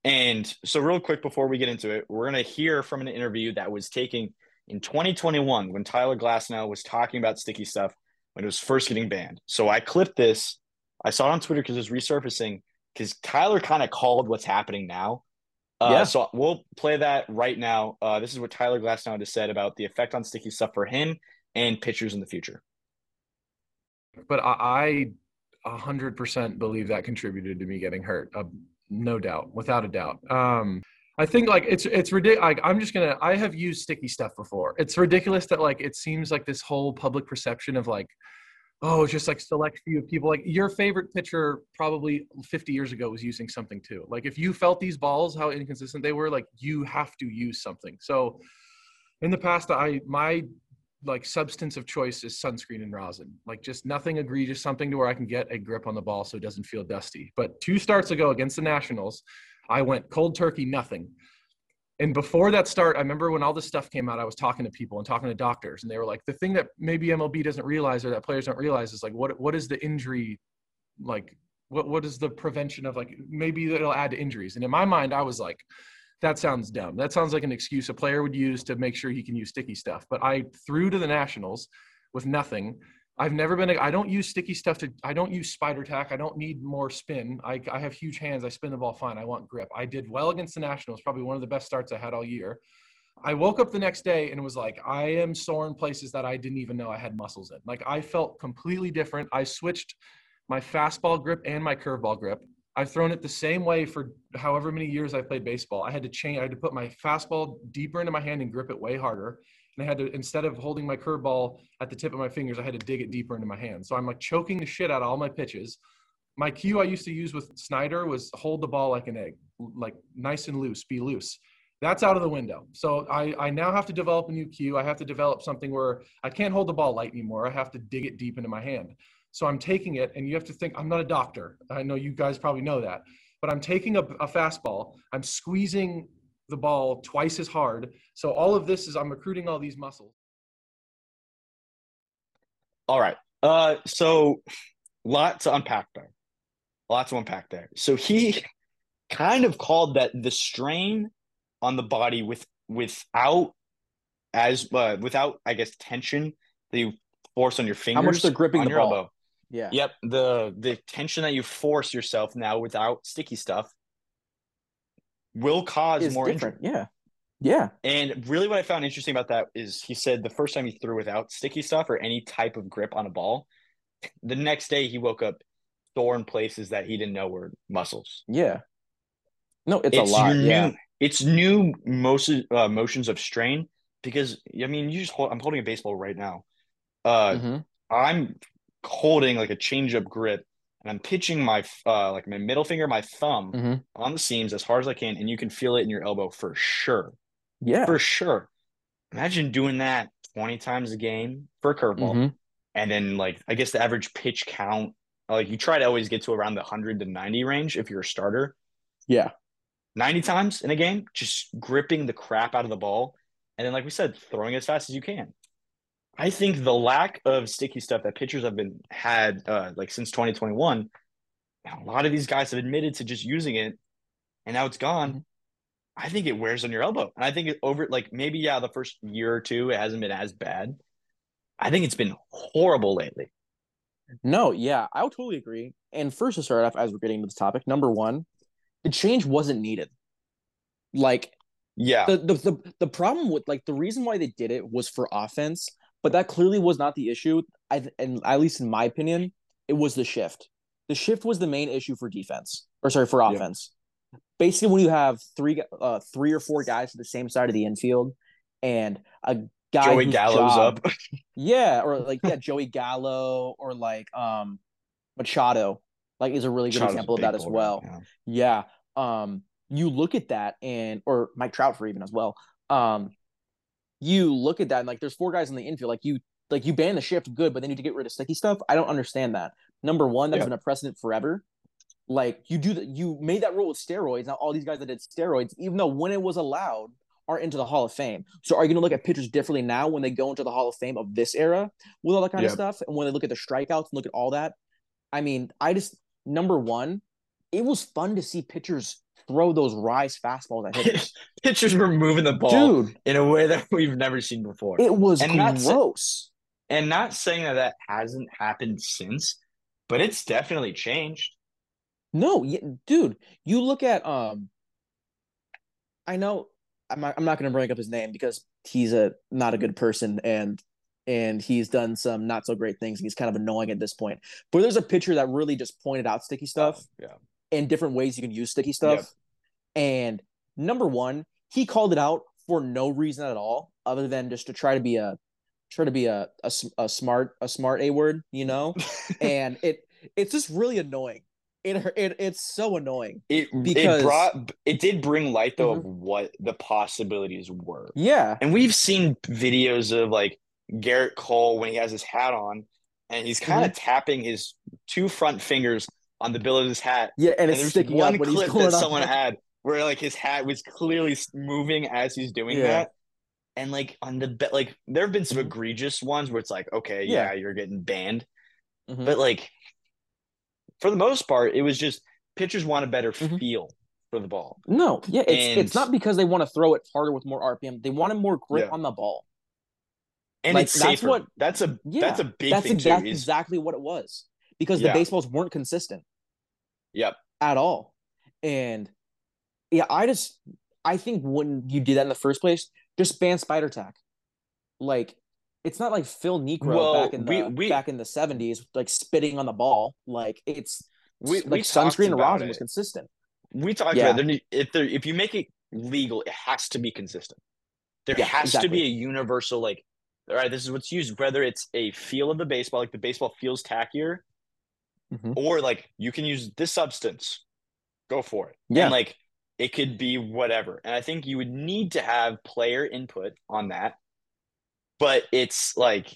S4: And so, real quick before we get into it, we're going to hear from an interview that was taken in 2021 when Tyler Glasnow was talking about sticky stuff when it was first getting banned. So, I clipped this. I saw it on Twitter because it was resurfacing because Tyler kind of called what's happening now.
S3: Yeah.
S4: So, we'll play that right now. This is what Tyler Glasnow has said about the effect on sticky stuff for him and pitchers in the future.
S5: But I 100% believe that contributed to me getting hurt. No doubt, without a doubt. I think like it's ridiculous. Like, I have used sticky stuff before. It's ridiculous that like it seems like this whole public perception of like, oh, it's just like select few of people. Like your favorite pitcher probably 50 years ago was using something too. Like if you felt these balls, how inconsistent they were, like you have to use something. So in the past, my like substance of choice is sunscreen and rosin, like just nothing egregious, something to where I can get a grip on the ball so it doesn't feel dusty. But 2 starts ago against the Nationals, I went cold turkey, nothing. And before that start, I remember when all this stuff came out, I was talking to people and talking to doctors, and they were like, the thing that maybe MLB doesn't realize or that players don't realize is like, what is the injury, like what is the prevention of, like maybe it'll add to injuries. And in my mind, I was like, that sounds dumb. That sounds like an excuse a player would use to make sure he can use sticky stuff. But I threw to the Nationals with nothing. I don't use sticky stuff I don't use spider tack. I don't need more spin. I have huge hands. I spin the ball fine. I want grip. I did well against the Nationals, probably one of the best starts I had all year. I woke up the next day and was like, I am sore in places that I didn't even know I had muscles in. Like I felt completely different. I switched my fastball grip and my curveball grip. I've thrown it the same way for however many years I played baseball. I had to put my fastball deeper into my hand and grip it way harder. And I had to, instead of holding my curveball at the tip of my fingers, I had to dig it deeper into my hand. So I'm like choking the shit out of all my pitches. My cue I used to use with Snyder was hold the ball like an egg, like nice and loose, be loose. That's out of the window. So I now have to develop a new cue. I have to develop something where I can't hold the ball light anymore. I have to dig it deep into my hand. So I'm taking it, and you have to think, I'm not a doctor. I know you guys probably know that. But I'm taking a fastball. I'm squeezing the ball twice as hard. So all of this is I'm recruiting all these muscles.
S4: All right. So lot to unpack there. So he kind of called that the strain on the body without I guess tension that you force on your fingers.
S3: How much they're gripping
S4: on
S3: the
S4: your
S3: ball.
S4: elbow.
S3: Yeah.
S4: Yep. The tension that you force yourself now without sticky stuff will cause
S3: Is
S4: more
S3: different.
S4: injury.
S3: Yeah. Yeah.
S4: And really what I found interesting about that is he said the first time he threw without sticky stuff or any type of grip on a ball, the next day he woke up sore in places that he didn't know were muscles.
S3: Yeah. No, it's a lot.
S4: It's new motions of strain because, I mean, I'm holding a baseball right now. I'm holding like a change-up grip and I'm pitching my like my middle finger, my thumb on the seams as hard as I can, and you can feel it in your elbow for sure.
S3: Yeah.
S4: For sure. Imagine doing that 20 times a game for a curveball. And then like I guess the average pitch count, like you try to always get to around the 100 to 90 range if you're a starter.
S3: Yeah.
S4: 90 times in a game, just gripping the crap out of the ball. And then, like we said, throwing as fast as you can. I think the lack of sticky stuff that pitchers have had like since 2021, a lot of these guys have admitted to just using it, and now it's gone. I think it wears on your elbow. And I think it over, like maybe, the first year or two, it hasn't been as bad. I think it's been horrible lately.
S3: No, yeah, I would totally agree. And first to start off, as we're getting into this topic, number one, the change wasn't needed. Like,
S4: yeah,
S3: the problem with like the reason why they did it was for offense, but that clearly was not the issue. And at least in my opinion, it was the shift. The shift was the main issue for defense, for offense. Basically, when you have three or four guys to the same side of the infield, and a guy
S4: Joey Gallo's up,
S3: Joey Gallo or like Machado, like is a really good example of that as well. Yeah. You look at that or Mike Trout for even as well. You look at that and like there's four guys in the infield. Like you ban the shift, good, but then you to get rid of sticky stuff. I don't understand that. Number one, that's been a precedent forever. Like you made that rule with steroids. Now all these guys that did steroids, even though when it was allowed, are into the Hall of Fame. So are you going to look at pitchers differently now when they go into the Hall of Fame of this era with all that kind of stuff? And when they look at the strikeouts and look at all that, I mean, number one, it was fun to see pitchers throw those rise fastballs at hitters.
S4: Pitchers were moving the ball
S3: Dude,
S4: in a way that we've never seen before.
S3: it was
S4: And not sa-
S3: gross.
S4: and not saying that hasn't happened since, but it's definitely changed.
S3: No, dude, you look at I know I'm not going to bring up his name because he's not a good person and he's done some not so great things. He's kind of annoying at this point. But there's a pitcher that really just pointed out sticky stuff
S4: Yeah.
S3: and different ways you can use sticky stuff.
S4: Yep.
S3: And number one, he called it out for no reason at all, other than just to try to be a smart A word, you know. And it's just really annoying. It's so annoying.
S4: It did bring light though
S3: Mhm.
S4: of what the possibilities were.
S3: Yeah.
S4: And we've seen videos of like Garrett Cole when he has his hat on and he's kind of tapping his two front fingers on the bill of his hat.
S3: Yeah, and
S4: And
S3: it's
S4: there's
S3: sticking
S4: one
S3: up when he's
S4: clip
S3: going
S4: that
S3: up.
S4: someone had where like his hat was clearly moving as he's doing
S3: Yeah.
S4: that. And like on the bet, like there have been some
S3: Mhm.
S4: egregious ones where it's like, okay,
S3: Yeah.
S4: yeah, you're getting banned.
S3: Mhm.
S4: But like for the most part, it was just pitchers want a better
S3: Mhm.
S4: feel for the ball.
S3: No, yeah, it's
S4: And-
S3: not because they want to throw it harder with more RPM. They wanted more grip
S4: Yeah.
S3: on the ball.
S4: And
S3: Like,
S4: it's
S3: that's
S4: safer.
S3: what-
S4: That's a
S3: Yeah,
S4: big
S3: that's
S4: thing too.
S3: exactly what it was because the
S4: Yeah.
S3: baseballs weren't consistent
S4: Yep.
S3: at all. And yeah, I think when you did that in the first place, just ban spider tack. Like it's not like Phil Necro
S4: Well,
S3: back in the 70s, like spitting on the ball. Like it's
S4: We
S3: like
S4: talked
S3: sunscreen and
S4: about
S3: rosin
S4: it.
S3: was consistent.
S4: We talked
S3: Yeah.
S4: about if you make it legal, it has to be consistent. There
S3: Yeah,
S4: has to
S3: exactly.
S4: be a universal like, all right, this is what's used, whether it's a feel of the baseball, like the baseball feels tackier,
S3: Mhm.
S4: or like you can use this substance, go for it.
S3: Yeah.
S4: And like it could be whatever. And I think you would need to have player input on that. But it's like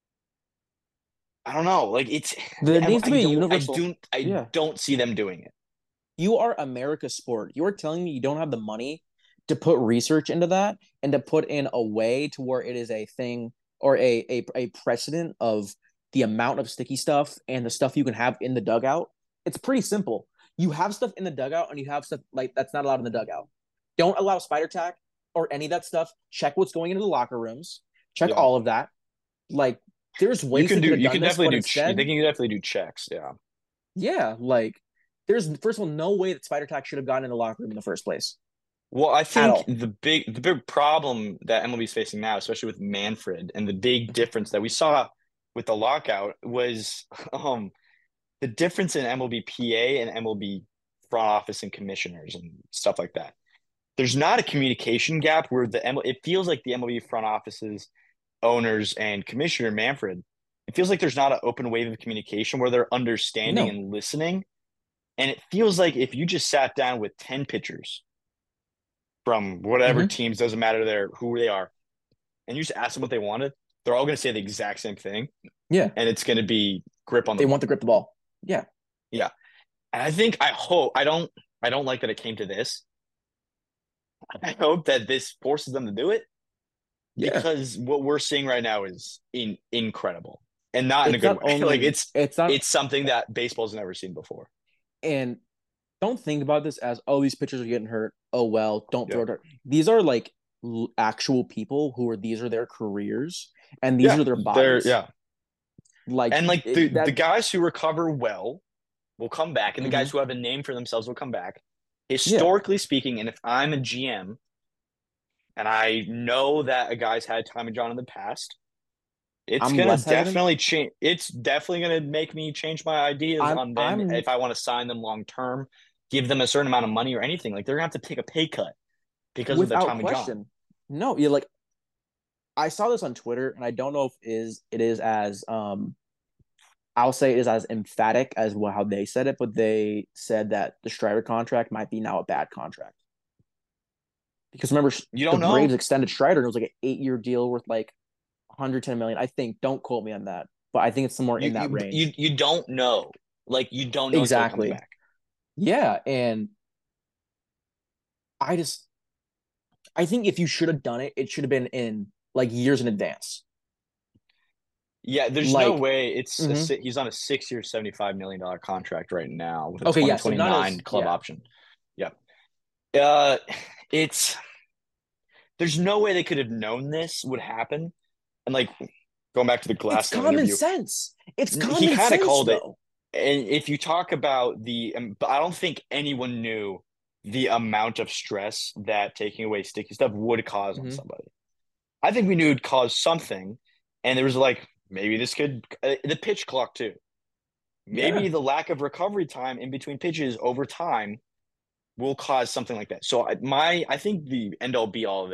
S4: I don't know, like it's
S3: There needs to be a
S4: I don't-
S3: universal.
S4: I
S3: Yeah.
S4: don't see them doing it.
S3: You are America's sport. You are telling me you don't have the money to put research into that and to put in a way to where it is a thing or a precedent of the amount of sticky stuff and the stuff you can have in the dugout. It's pretty simple. You have stuff in the dugout and you have stuff like that's not allowed in the dugout. Don't allow spider tack or any of that stuff. Check what's going into the locker rooms. Check
S4: Yeah.
S3: all of that. Like there's ways
S4: You
S3: they could have
S4: can
S3: done this,
S4: definitely
S3: but
S4: do
S3: instead,
S4: they can definitely do checks, yeah.
S3: yeah, like there's first of all no way that spider tack should have gotten in the locker room in the first place.
S4: Well, I
S3: all.
S4: think the big problem that MLB is facing now, especially with Manfred, and the big difference that we saw with the lockout was the difference in MLB PA and MLB front office and commissioners and stuff like that. There's not a communication gap where it feels like the MLB front offices, owners, and commissioner Manfred, it feels like there's not an open wave of communication where they're understanding
S3: No.
S4: and listening. And it feels like if you just sat down with 10 pitchers from whatever
S3: Mhm.
S4: teams, doesn't matter who they are, and you just ask them what they wanted, they're all going to say the exact same thing.
S3: Yeah.
S4: And it's going to be grip on the
S3: They
S4: ball.
S3: want to grip the ball. Yeah.
S4: And I don't like that it came to this. I hope that this forces them to do it
S3: Yeah.
S4: because what we're seeing right now is incredible and not in a
S3: It's
S4: good
S3: not
S4: way.
S3: only-
S4: Like
S3: it's not
S4: it's something that baseball's never seen before.
S3: and don't think about this as these pitchers are getting hurt. Oh well, don't
S4: Yeah.
S3: throw it. Hard. These are like actual people these are their careers and these are their bodies. Like
S4: And like
S3: it-
S4: the guys who recover well will come back, and the
S3: Mhm.
S4: guys who have a name for themselves will come back. Historically speaking, and if I'm a GM and I know that a guy's had Tommy John in the past, it's
S3: I'm
S4: gonna
S3: less hesitant.
S4: definitely change. It's definitely gonna make me change my ideas on them if I want to sign them long term, give them a certain amount of money or anything. Like they're gonna have to take a pay cut because of
S3: without
S4: the Tommy John.
S3: question. No, you're like I saw this on Twitter and I don't know if it is as I'll say it is as emphatic as how they said it, but they said that the Strider contract might be now a bad contract. Because remember,
S4: You don't
S3: the
S4: know.
S3: Braves extended Strider and it was like an 8-year deal worth like 110 million. I think. Don't quote me on that, but I think it's somewhere in that range.
S4: You don't know. Like you don't know
S3: Exactly.
S4: until it comes back.
S3: Yeah, and I think if you should have done it, it should have been in like years in advance.
S4: Yeah, there's no
S3: Like-
S4: way. It's
S3: Mhm.
S4: he's on a 6-year, $75 million contract right now with a
S3: Okay, yeah, so not
S4: 2029
S3: as-
S4: club
S3: yeah.
S4: option. Yep. Uh, it's there's no way they could have known this would happen. And like going back to the
S3: It's
S4: Glassnow
S3: common
S4: interview,
S3: sense. It's
S4: he
S3: common
S4: kind of
S3: sense,
S4: called it.
S3: though.
S4: And if you talk about but I don't think anyone knew the amount of stress that taking away sticky stuff would cause on
S3: Hmm.
S4: somebody. I think we knew it'd cause something, and there was like maybe this could the pitch clock too.
S3: Yeah.
S4: Maybe the lack of recovery time in between pitches over time will cause something like that. So I think the end all be all of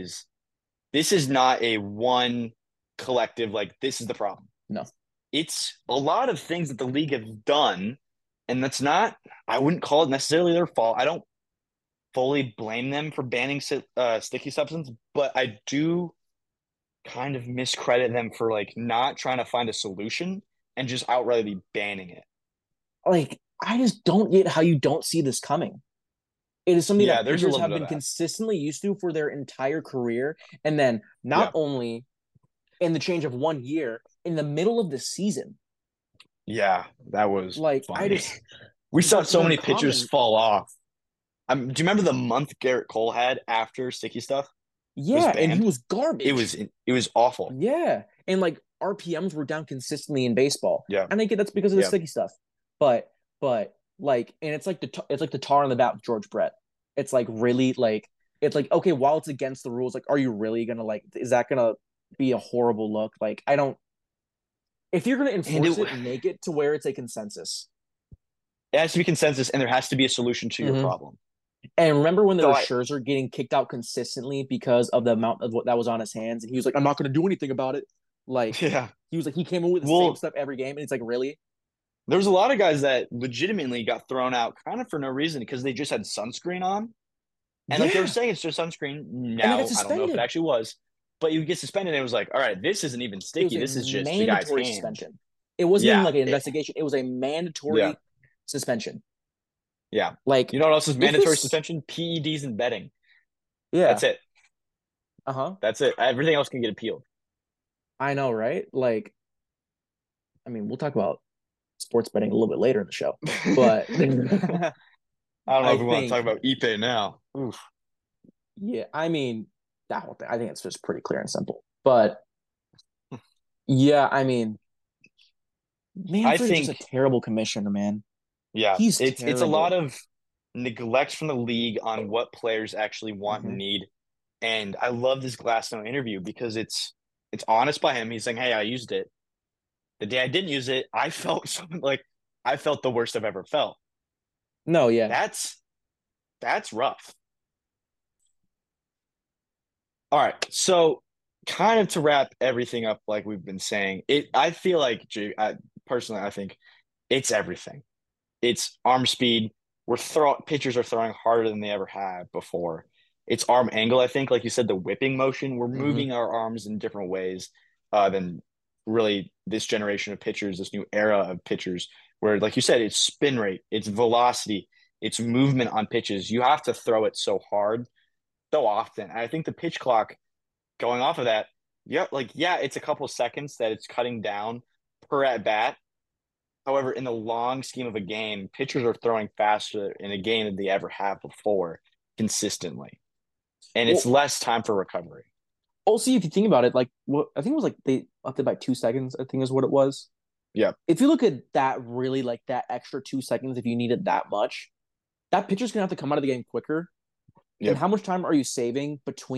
S4: this is not a one collective like this is the problem.
S3: No.
S4: It's a lot of things that the league has done, and that's not. I wouldn't call it necessarily their fault. I don't fully blame them for banning sticky substance, but I do kind of miscredit them for like not trying to find a solution and just outrightly banning it.
S3: Like, I just don't get how you don't see this coming. It is something
S4: Yeah,
S3: that
S4: there's a
S3: pitchers
S4: little
S3: have
S4: bit of
S3: been
S4: that.
S3: consistently used to for their entire career. And then not
S4: Yeah.
S3: only in the change of 1 year, in the middle of the season.
S4: Yeah, that was
S3: Like,
S4: funny.
S3: I just
S4: We saw so
S3: they're
S4: many pitchers
S3: common.
S4: fall off. Do you remember the month Garrett Cole had after sticky stuff was
S3: Yeah, and he
S4: banned?
S3: was garbage.
S4: It was awful.
S3: Yeah. And like RPMs were down consistently in baseball.
S4: Yeah.
S3: And I get that's because of the
S4: Yeah.
S3: sticky stuff. But like, and it's like the tar on the bat with George Brett. It's like really like it's like, okay, while it's against the rules, like, are you really gonna like is that gonna be a horrible look? Like, I don't if you're gonna enforce it, make it to where it's a consensus.
S4: It has to be consensus, and there has to be a solution to your
S3: Mhm.
S4: problem.
S3: And remember when there
S4: So
S3: was Scherzer getting kicked out consistently because of the amount of what that was on his hands, and he was like, "I'm not going to do anything about it." Like
S4: Yeah.
S3: he was like, he came in with the
S4: Well,
S3: same stuff every game, and it's like, really?
S4: there was a lot of guys that legitimately got thrown out kind of for no reason because they just had sunscreen on. And like they were
S3: Yeah,
S4: saying it's just sunscreen.
S3: and they
S4: Now,
S3: got
S4: I don't know if it
S3: suspended.
S4: actually was, but you get suspended and it was like, all right, this isn't even
S3: It was
S4: sticky.
S3: a
S4: This is just the guy's
S3: mandatory
S4: hand.
S3: suspension. It wasn't even
S4: Yeah.
S3: like an investigation. It was a mandatory
S4: Yeah.
S3: suspension.
S4: Yeah.
S3: Like,
S4: You know what else is
S3: if
S4: mandatory
S3: this,
S4: suspension? PEDs and betting.
S3: yeah,
S4: That's it.
S3: uh-huh.
S4: That's it. Everything else can get appealed.
S3: I know, right? Like, I mean, we'll talk about sports betting a little bit later in the show, but
S4: I don't know
S3: I
S4: if we want to talk
S3: think,
S4: about Ipe now. Oof.
S3: yeah, I mean, that whole thing, I think it's just pretty clear and simple. But yeah, I mean, Manfred is just a
S4: think,
S3: terrible commissioner, man.
S4: yeah,
S3: He's
S4: it's a lot
S3: terrible.
S4: of neglect from the league on what players actually want and
S3: Mhm.
S4: need. And I love this Glassnow interview because it's honest by him. He's saying, "Hey, I used it. The day I didn't use it, I felt something like I felt the worst I've ever felt.
S3: No, yeah.
S4: That's rough." All right, so kind of to wrap everything up, like we've been saying, I feel like personally, I think it's everything. It's arm speed. Pitchers are throwing harder than they ever have before. It's arm angle, I think, like you said, the whipping motion. We're
S3: Hmm.
S4: moving our arms in different ways than really this generation of pitchers, this new era of pitchers, where, like you said, it's spin rate, it's velocity, it's movement on pitches. You have to throw it so hard, so often. And I think the pitch clock going off of that, yeah, it's a couple of seconds that it's cutting down per at bat. However, in the long scheme of a game, pitchers are throwing faster in a game than they ever have before consistently. And it's
S3: Well,
S4: less time for recovery.
S3: also, if you think about it, like what I think it was like they upped it by 2 seconds, I think is what it was.
S4: Yeah.
S3: If you look at that really like that extra 2 seconds, if you need it that much, that pitcher's gonna have to come out of the game quicker.
S4: Yep.
S3: And how much time are you saving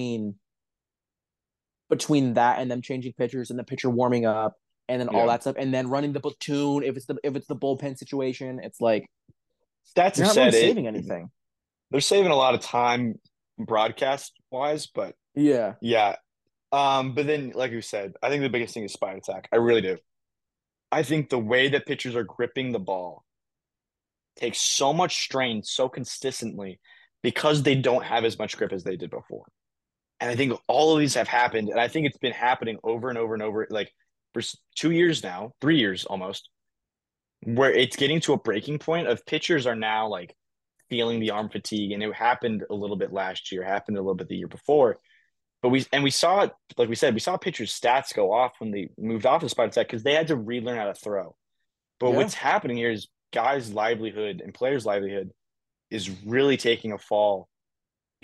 S3: between that and them changing pitchers and the pitcher warming up and then all
S4: Yeah.
S3: that stuff and then running the platoon if it's the bullpen situation, it's like
S4: Stats
S3: you're
S4: have
S3: not really
S4: said
S3: saving anything.
S4: they're saving a lot of time broadcast wise, but
S3: Yeah.
S4: yeah. But then, like you said, I think the biggest thing is spine attack. I really do. I think the way that pitchers are gripping the ball takes so much strain so consistently because they don't have as much grip as they did before. And I think all of these have happened, and I think it's been happening over and over and over, like for 2 years now, 3 years almost, where it's getting to a breaking point of pitchers are now like feeling the arm fatigue, and it happened a little bit last year, happened a little bit the year before. But we saw it, like we said, we saw pitchers' stats go off when they moved off the spot attack because they had to relearn how to throw. But
S3: Yeah.
S4: what's happening here is guys' livelihood and players' livelihood is really taking a fall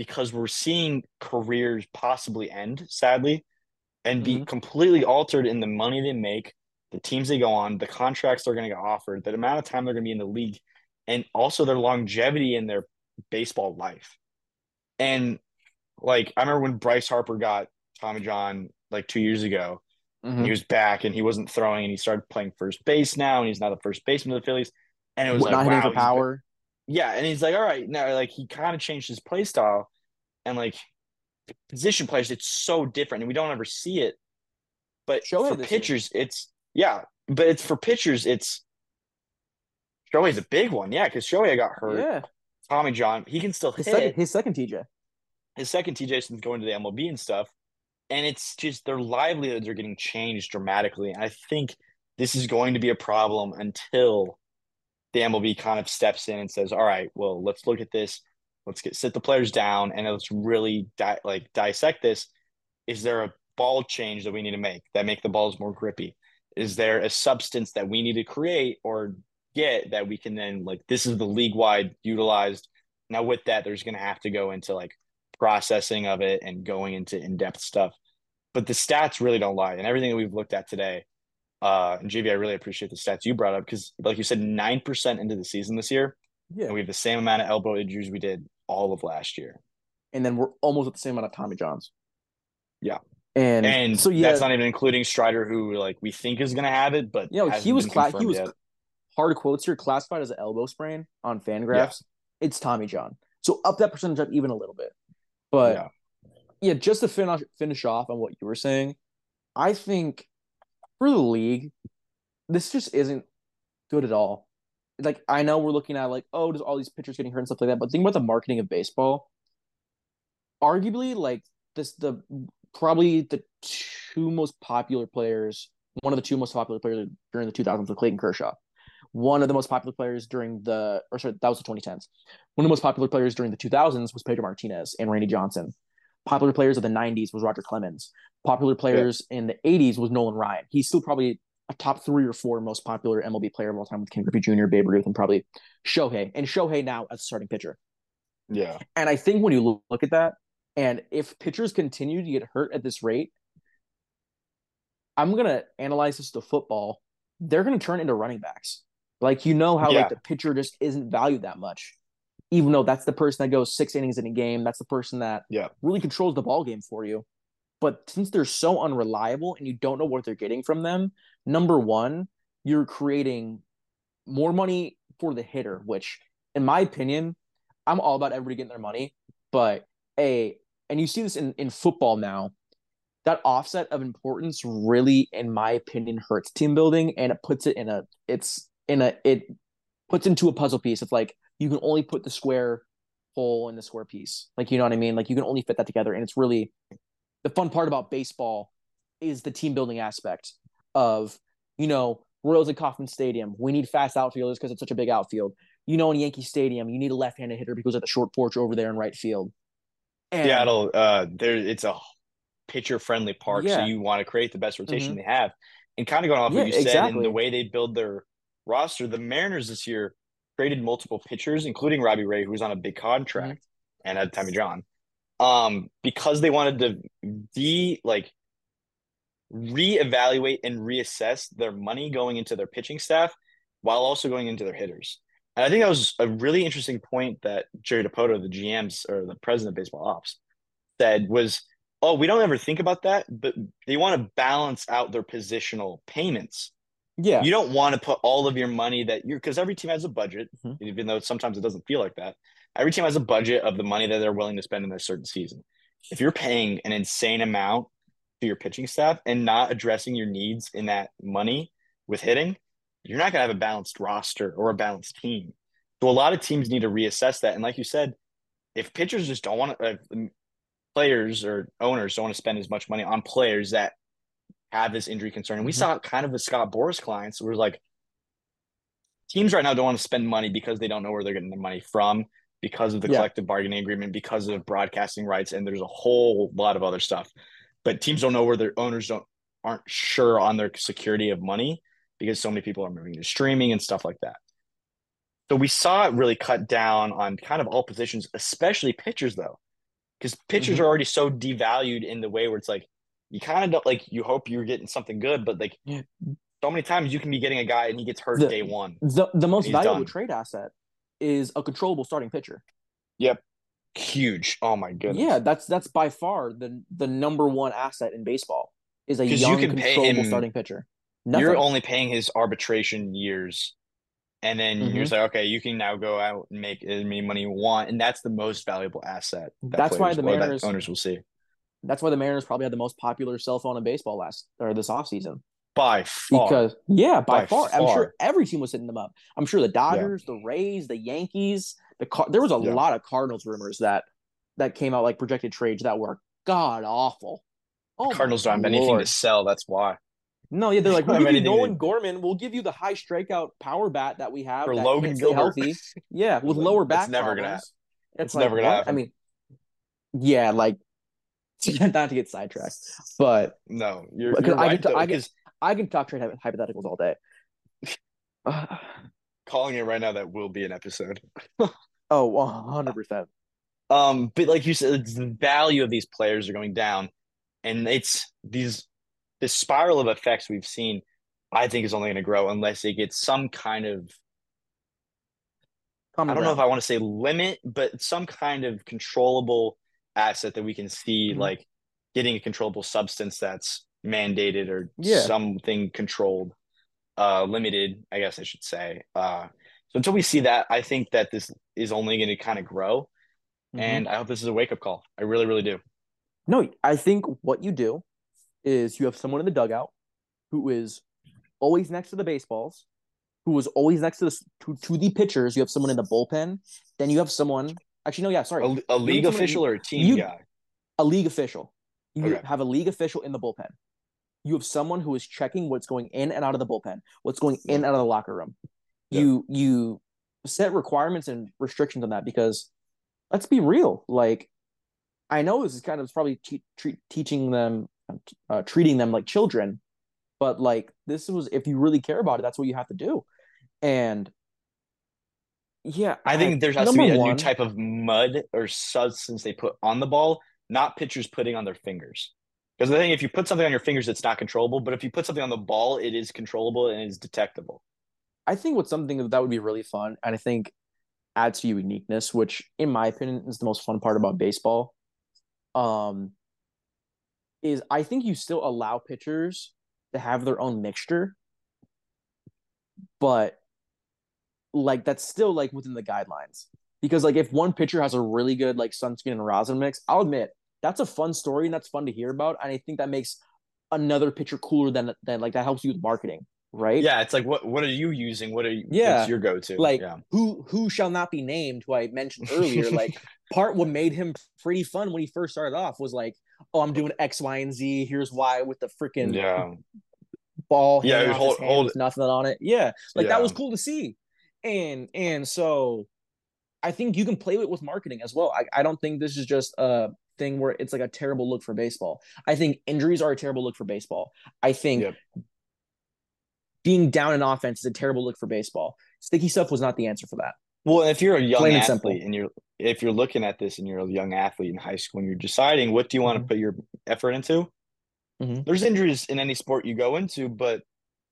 S4: because we're seeing careers possibly end, sadly, and be
S3: Mhm.
S4: completely altered in the money they make, the teams they go on, the contracts they're going to get offered, the amount of time they're going to be in the league, and also their longevity in their baseball life. And like I remember when Bryce Harper got Tommy John like 2 years ago, and he
S3: Mhm.
S4: was back and he wasn't throwing and he started playing first base now and he's now the first baseman of the Phillies. And it was like,
S3: Not hitting for
S4: wow,
S3: power.
S4: yeah. And he's like, all right, now like he kind of changed his play style and like position players, it's so different and we don't ever see it. But for
S3: Shohei this year.
S4: pitchers, but it's for pitchers, it's Shohei's a big one. Yeah, because Shohei got hurt.
S3: Yeah.
S4: Tommy John, he can still
S3: His second
S4: hit.
S3: his second TJ.
S4: His second T. Jason's going to the MLB and stuff. And it's just their livelihoods are getting changed dramatically. And I think this is going to be a problem until the MLB kind of steps in and says, all right, well, let's look at this. Let's sit the players down and let's really dissect this. Is there a ball change that we need to make the balls more grippy? Is there a substance that we need to create or get that we can then like this is the league wide utilized? Now with that, there's going to have to go into like processing of it and going into in-depth stuff. But the stats really don't lie. And everything that we've looked at today, and JV, I really appreciate the stats you brought up because, like you said, 9% into the season this year,
S3: Yeah.
S4: and we have the same amount of elbow injuries we did all of last year.
S3: And then we're almost at the same amount of Tommy Johns.
S4: Yeah.
S3: And so
S4: that's not even including Strider, who like we think is going to have it, but
S3: he was
S4: yet.
S3: hard quotes here classified as an elbow sprain on Fangraphs. Yeah. It's Tommy John. So up that percentage up even a little bit. But yeah, just to finish off on what you were saying, I think for the league, this just isn't good at all. Like I know we're looking at like, oh, does all these pitchers getting hurt and stuff like that, but think about the marketing of baseball. Arguably, like probably the two most popular players, one of the two most popular players during the 2000s was Clayton Kershaw. One of the most popular players that was the 2010s. One of the most popular players during the 2000s was Pedro Martinez and Randy Johnson. Popular players of the 90s was Roger Clemens. Popular players in the 80s was Nolan Ryan. He's still probably a top 3 or 4 most popular MLB player of all time with Ken Griffey Jr., Babe Ruth, and probably Shohei. And Shohei now as a starting pitcher.
S4: Yeah.
S3: And I think when you look at that, and if pitchers continue to get hurt at this rate, I'm going to analyze this to football. They're going to turn into running backs. Like, you know how like the pitcher just isn't valued that much, even though that's the person that goes 6 innings in a game. That's the person that really controls the ball game for you. But since they're so unreliable and you don't know what they're getting from them, number one, you're creating more money for the hitter, which, in my opinion, I'm all about everybody getting their money. But and you see this in football now, that offset of importance really, in my opinion, hurts team building, and it puts it it puts into a puzzle piece. It's like you can only put the square hole in the square piece. Like, you know what I mean? Like you can only fit that together. And it's really the fun part about baseball is the team building aspect of, Royals at Kauffman Stadium. We need fast outfielders because it's such a big outfield. In Yankee Stadium, you need a left-handed hitter because of the short porch over there in right field. And
S4: Seattle, it's a pitcher-friendly park, so you want to create the best rotation they have. And kind of going off what you said and the way they build their roster, the Mariners this year traded multiple pitchers, including Robbie Ray, who was on a big contract and had Tommy John, because they wanted to reevaluate and reassess their money going into their pitching staff while also going into their hitters. And I think that was a really interesting point that Jerry Dipoto, the GMs or the president of baseball ops, said was, oh, we don't ever think about that, but they want to balance out their positional payments.
S3: Yeah.
S4: You don't want to put all of your money because every team has a budget, even though sometimes it doesn't feel like that. Every team has a budget of the money that they're willing to spend in their certain season. If you're paying an insane amount to your pitching staff and not addressing your needs in that money with hitting, you're not going to have a balanced roster or a balanced team. So a lot of teams need to reassess that. And like you said, if pitchers just don't want to, players or owners don't want to spend as much money on players that have this injury concern. And we saw it kind of with Scott Boras clients, where like teams right now don't want to spend money because they don't know where they're getting their money from, because of the collective bargaining agreement, because of broadcasting rights, and there's a whole lot of other stuff. But teams don't know where their owners aren't sure on their security of money because so many people are moving to streaming and stuff like that. So we saw it really cut down on kind of all positions, especially pitchers, though. because pitchers
S3: Mhm.
S4: are already so devalued in the way where it's like you kind of don't like you hope you're getting something good, but like
S3: Yeah.
S4: so many times you can be getting a guy and he gets hurt
S3: The
S4: day one
S3: the
S4: and
S3: most
S4: he's
S3: valuable
S4: done.
S3: trade asset is a controllable starting pitcher.
S4: Yep, huge. Oh my
S3: Yeah,
S4: goodness,
S3: that's by far the number one asset in baseball is a
S4: because you
S3: young
S4: can pay
S3: controllable
S4: him.
S3: starting pitcher.
S4: You're
S3: Nothing.
S4: only paying his arbitration years, and then you're
S3: Hmm.
S4: just like, okay, you can now go out and make as many money you want, and that's the most valuable asset that
S3: That's why
S4: players
S3: the
S4: or that
S3: Mariners
S4: owners will see
S3: that's why the Mariners probably had the most popular cell phone in baseball last or this offseason.
S4: by far,
S3: Because yeah, by
S4: by
S3: far, I'm sure
S4: far.
S3: every team was hitting them up. I'm sure the
S4: Yeah,
S3: Dodgers, the Rays, the Yankees, there was a
S4: yeah.
S3: lot of Cardinals rumors that came out like projected trades that were god awful. Oh my
S4: Cardinals don't have anything to
S3: lord.
S4: sell. That's why
S3: No, yeah, they're
S4: they
S3: like,
S4: don't
S3: we'll
S4: have
S3: give you
S4: anything
S3: Nolan Gorman. We'll give you the high strikeout power bat that we have
S4: for
S3: that can't
S4: Logan
S3: stay
S4: Gilbert.
S3: healthy. Yeah, with
S4: Like,
S3: lower
S4: it's
S3: back
S4: never gonna happen.
S3: problems. It's
S4: It's
S3: like,
S4: never gonna
S3: what? I
S4: happen.
S3: mean, yeah, like not to get sidetracked, but
S4: No,
S3: because
S4: you're right though, because
S3: I can talk trade hypotheticals all day. Uh,
S4: calling it right now that will be an episode.
S3: oh, 100%.
S4: But like you said, it's the value of these players are going down, and it's this spiral of effects we've seen. I think is only going to grow unless it gets some kind of I
S3: Common
S4: don't know if
S3: ground.
S4: I want to say limit, but some kind of controllable asset that we can see,
S3: Mhm.
S4: like getting a controllable substance that's mandated or
S3: Yeah.
S4: something controlled, limited, I guess I should say. So until we see that, I think that this is only going to kind of grow.
S3: Hmm.
S4: And I hope this is a wake up call. I really, really do.
S3: No, I think what you do is you have someone in the dugout who is always next to the baseballs, who is always next to the pitchers. You have someone in the bullpen. Then you have someone. Actually, no, yeah, sorry.
S4: A
S3: You don't need
S4: league
S3: someone.
S4: official or a team
S3: You
S4: guy?
S3: a league official. You
S4: Okay.
S3: have a league official in the bullpen. You have someone who is checking what's going in and out of the bullpen, what's going in
S4: Yeah.
S3: and out of the locker room.
S4: Yeah.
S3: You set requirements and restrictions on that because let's be real. Like I know this is kind of probably teaching them, treating them like children, but like this was if you really care about it, that's what you have to do. And yeah,
S4: I think there has to
S3: number
S4: be a new
S3: one,
S4: type of mud or substance they put on the ball, not pitchers putting on their fingers. Because I think if you put something on your fingers, it's not controllable. But if you put something on the ball, it is controllable and is detectable.
S3: I think what's something that would be really fun, and I think adds to uniqueness, which in my opinion is the most fun part about baseball. Um, is I think you still allow pitchers to have their own mixture, but like that's still like within the guidelines. Because like if one pitcher has a really good like sunscreen and rosin mix, I'll admit that's a fun story and that's fun to hear about. And I think that makes another pitcher cooler than like that helps you with marketing, right?
S4: Yeah, it's like what are you using? What's
S3: Yeah.
S4: your go to?
S3: Like
S4: Yeah.
S3: who shall not be named, who I mentioned earlier, like part what made him pretty fun when he first started off was like, oh, I'm doing X, Y, and Z. Here's why with the freaking
S4: Yeah.
S3: ball
S4: Yeah,
S3: hanging off his hand
S4: hold
S3: with nothing on it. Yeah. Like that was
S4: yeah.
S3: cool to see. And so I think you can play with marketing as well. I don't think this is just a thing where it's like a terrible look for baseball. I think injuries are a terrible look for baseball. I think
S4: Yep.
S3: being down in offense is a terrible look for baseball. Sticky stuff was not the answer for that.
S4: Well, if you're a young
S3: Plain and
S4: athlete
S3: simple.
S4: and if you're looking at this and you're a young athlete in high school and you're deciding what do you want to
S3: Mm-hmm.
S4: put your effort into,
S3: Mm-hmm.
S4: there's injuries in any sport you go into, but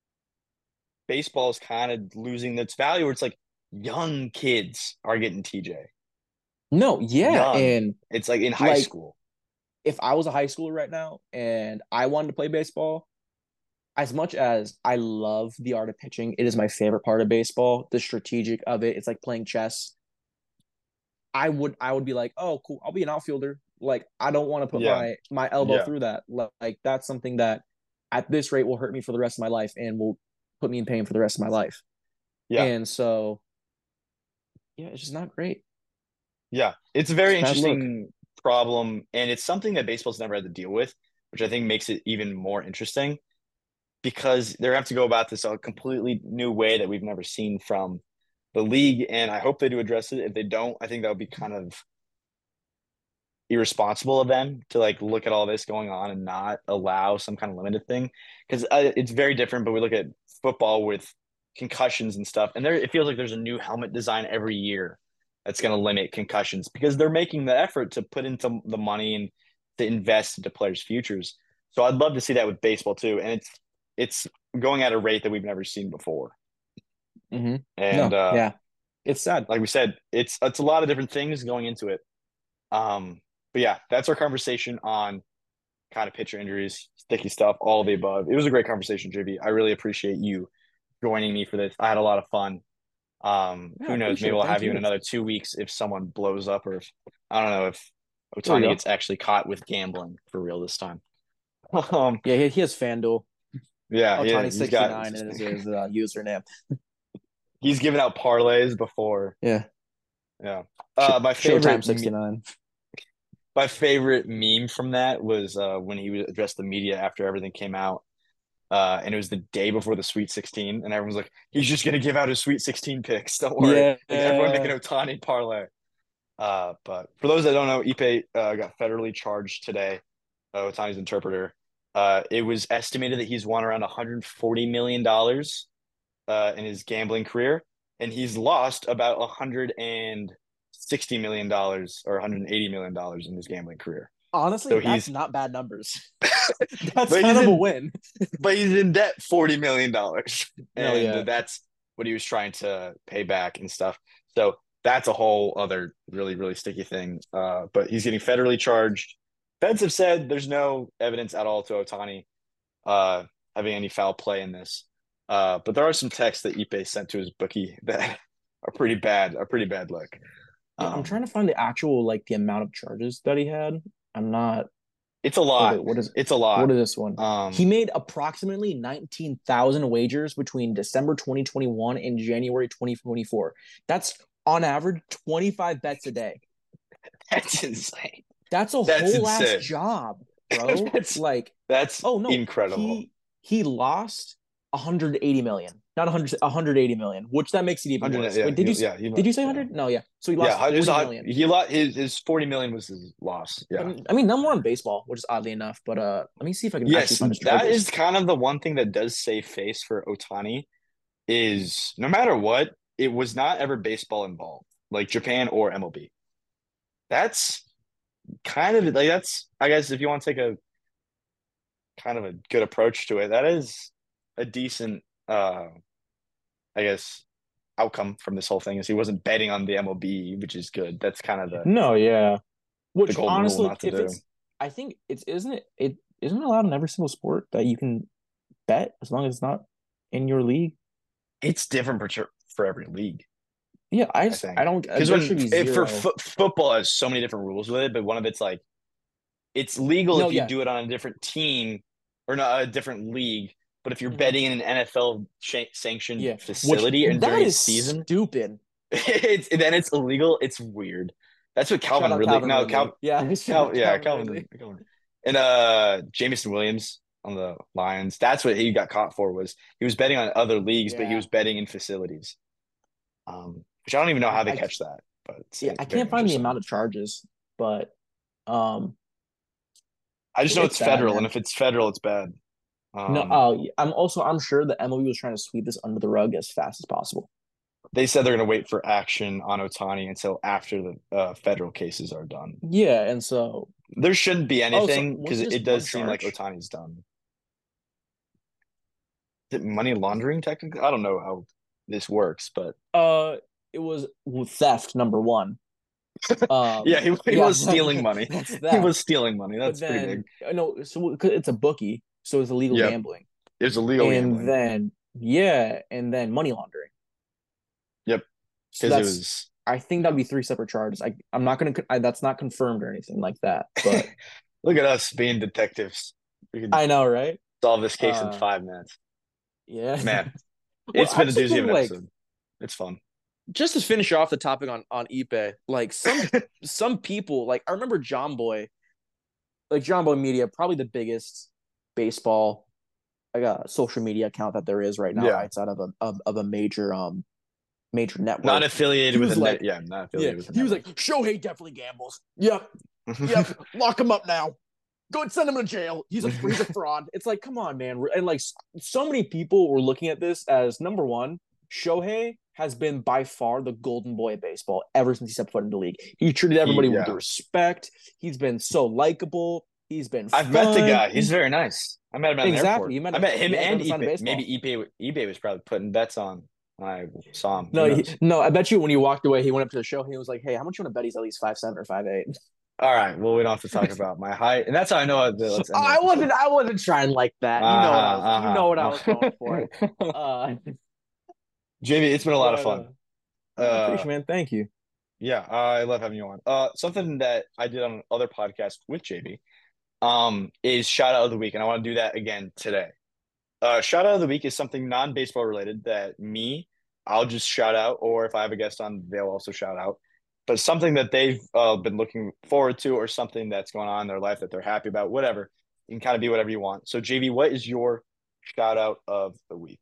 S4: baseball is kind of losing its value where it's like young kids are getting TJ.
S3: No, yeah.
S4: Young.
S3: And
S4: It's like in high
S3: like
S4: school.
S3: if I was a high schooler right now and I wanted to play baseball, as much as I love the art of pitching, it is my favorite part of baseball. The strategic of it, it's like playing chess. I would be like, oh, cool, I'll be an outfielder. Like I don't want to put
S4: Yeah.
S3: my elbow
S4: Yeah.
S3: through that. Like that's something that at this rate will hurt me for the rest of my life and will put me in pain for the rest of my life.
S4: Yeah.
S3: And so, yeah, it's just not great.
S4: Yeah. It's a
S3: It's
S4: very
S3: a bad look.
S4: interesting problem. And it's something that baseball's never had to deal with, which I think makes it even more interesting because they have to go about this a completely new way that we've never seen from the league. And I hope they do address it. If they don't, I think that would be kind of irresponsible of them to like look at all this going on and not allow some kind of limited thing because it's very different. But we look at football with concussions and stuff, and there it feels like there's a new helmet design every year that's going to limit concussions because they're making the effort to put into the money and to invest into players' futures. So I'd love to see that with baseball too, and it's going at a rate that we've never seen before.
S3: Mm-hmm.
S4: And
S3: No, yeah, it's sad.
S4: like we said, it's a lot of different things going into it. But yeah, that's our conversation on kind of pitcher injuries, sticky stuff, all of the above. It was a great conversation, JB. I really appreciate you joining me for this. I had a lot of fun. Who knows? Maybe we'll have you in another 2 weeks if someone blows up, or if I don't know if Ohtani gets actually caught with gambling for real this time.
S3: Yeah, he has FanDuel.
S4: Yeah,
S3: Ohtani69 is his username.
S4: He's given out parlays before.
S3: Yeah.
S4: My favorite
S3: Showtime 69.
S4: My favorite meme from that was when he would address the media after everything came out. And it was the day before the Sweet 16, and everyone's like, he's just gonna give out his Sweet 16 picks. Don't worry.
S3: Yeah.
S4: Like, everyone making Ohtani parlay. But for those that don't know, Ipe got federally charged today. Ohtani's interpreter. It was estimated that he's won around $140 million in his gambling career, and he's lost about $160 million or $180 million in his gambling career.
S3: Honestly,
S4: So
S3: that's
S4: he's
S3: not bad numbers. That's
S4: But
S3: kind
S4: he's
S3: of a
S4: in-
S3: win.
S4: But he's in debt $40 million. And
S3: yeah.
S4: that's what he was trying to pay back and stuff. So that's a whole other really, really sticky thing. But he's getting federally charged. Feds have said there's no evidence at all to Ohtani having any foul play in this. But there are some texts that Ipe sent to his bookie that are pretty bad look.
S3: Yeah, I'm trying to find the actual the amount of charges that he had. I'm not.
S4: It's a lot.
S3: Wait, what is
S4: It's a lot.
S3: What is this one? He made approximately 19,000 wagers between December 2021 and January 2024. That's on average 25 bets a day.
S4: That's insane.
S3: That's a
S4: That's
S3: whole
S4: insane.
S3: ass job, bro.
S4: That's incredible.
S3: He lost 180 million, not 180 million, which that makes it even worse.
S4: Yeah,
S3: Wait, did you say 100? No, yeah. So he lost 40 million.
S4: He lost his 40 million was his loss. Yeah.
S3: I mean, none more on baseball, which is oddly enough. But let me see if I can actually find his
S4: that
S3: charges.
S4: is kind of the one thing that does save face for Ohtani is no matter what, it was not ever baseball involved, like Japan or MLB. That's kind of that's I guess if you want to take a kind of a good approach to it, that is a decent I guess outcome from this whole thing is he wasn't betting on the MLB, which is good. That's kind of
S3: Which
S4: golden
S3: honestly,
S4: rule not to
S3: if
S4: do.
S3: it's, I think isn't it allowed in every single sport that you can bet as long as it's not in your league.
S4: It's different for every league.
S3: Yeah, I don't
S4: because football has so many different rules with it, but one of it's like it's legal if you do it on a different team or not a different league. But if you're betting in an NFL sanctioned facility and during the season,
S3: stupid.
S4: Then it's illegal. It's weird. That's what Calvin Ridley. Calvin. And Jameson Williams on the Lions. That's what he got caught for. Was he was betting on other leagues, but he was betting in facilities. Which I don't even know how they catch that. But
S3: I can't find the amount of charges, but
S4: I just know it's federal, and if it's federal, it's bad.
S3: I'm sure the MLB was trying to sweep this under the rug as fast as possible.
S4: They said they're going to wait for action on Ohtani until after the federal cases are done.
S3: Yeah, and so
S4: there shouldn't be anything because it does seem like Ohtani's done. Is it money laundering technically? I don't know how this works, but
S3: it was theft number one.
S4: He was stealing money. He was stealing money. That's pretty big.
S3: No, so it's a bookie, so it's illegal gambling.
S4: It's illegal gambling.
S3: And then money laundering.
S4: Yep.
S3: So I think that'd be 3 separate charges. I'm not gonna. That's not confirmed or anything like that. But
S4: look at us being detectives.
S3: I know, right?
S4: Solve this case in 5 minutes.
S3: Yeah,
S4: man. It's been a doozy of an episode. It's fun.
S3: Just to finish off the topic on Ipe, some people, I remember John Boy Media, probably the biggest baseball social media account that there is right now outside of a major network.
S4: Not affiliated with not affiliated with
S3: he was like, Shohei definitely gambles. Yep. Lock him up now. Go and send him to jail. He's a fraud. It's like, come on, man. And so many people were looking at this as number one, Shohei has been by far the golden boy of baseball ever since he stepped foot in the league. He treated everybody with respect. He's been so likable. He's been
S4: I've met the guy. He's very nice. I met him at an airport.
S3: Exactly.
S4: I met him and
S3: on the side of
S4: Ipe.
S3: baseball.
S4: Maybe Ipe was probably putting bets on when I saw him.
S3: No, I bet you when you walked away, he went up to the show. He was like, "Hey, how much you want to bet he's at least 5'7" or 5'8"?
S4: All right. Well, we don't have to talk about my height, and that's how I know. Let's end the
S3: I
S4: episode.
S3: wasn't trying like that. You know what I was going for.
S4: JV, it's been a lot of fun.
S3: I appreciate it, man. Thank you.
S4: Yeah, I love having you on. Something that I did on other podcasts with JV, is shout out of the week, and I want to do that again today. Shout out of the week is something non-baseball related that I'll just shout out, or if I have a guest on, they'll also shout out. But something that they've been looking forward to, or something that's going on in their life that they're happy about, whatever. You can kind of be whatever you want. So, JV, what is your shout out of the week?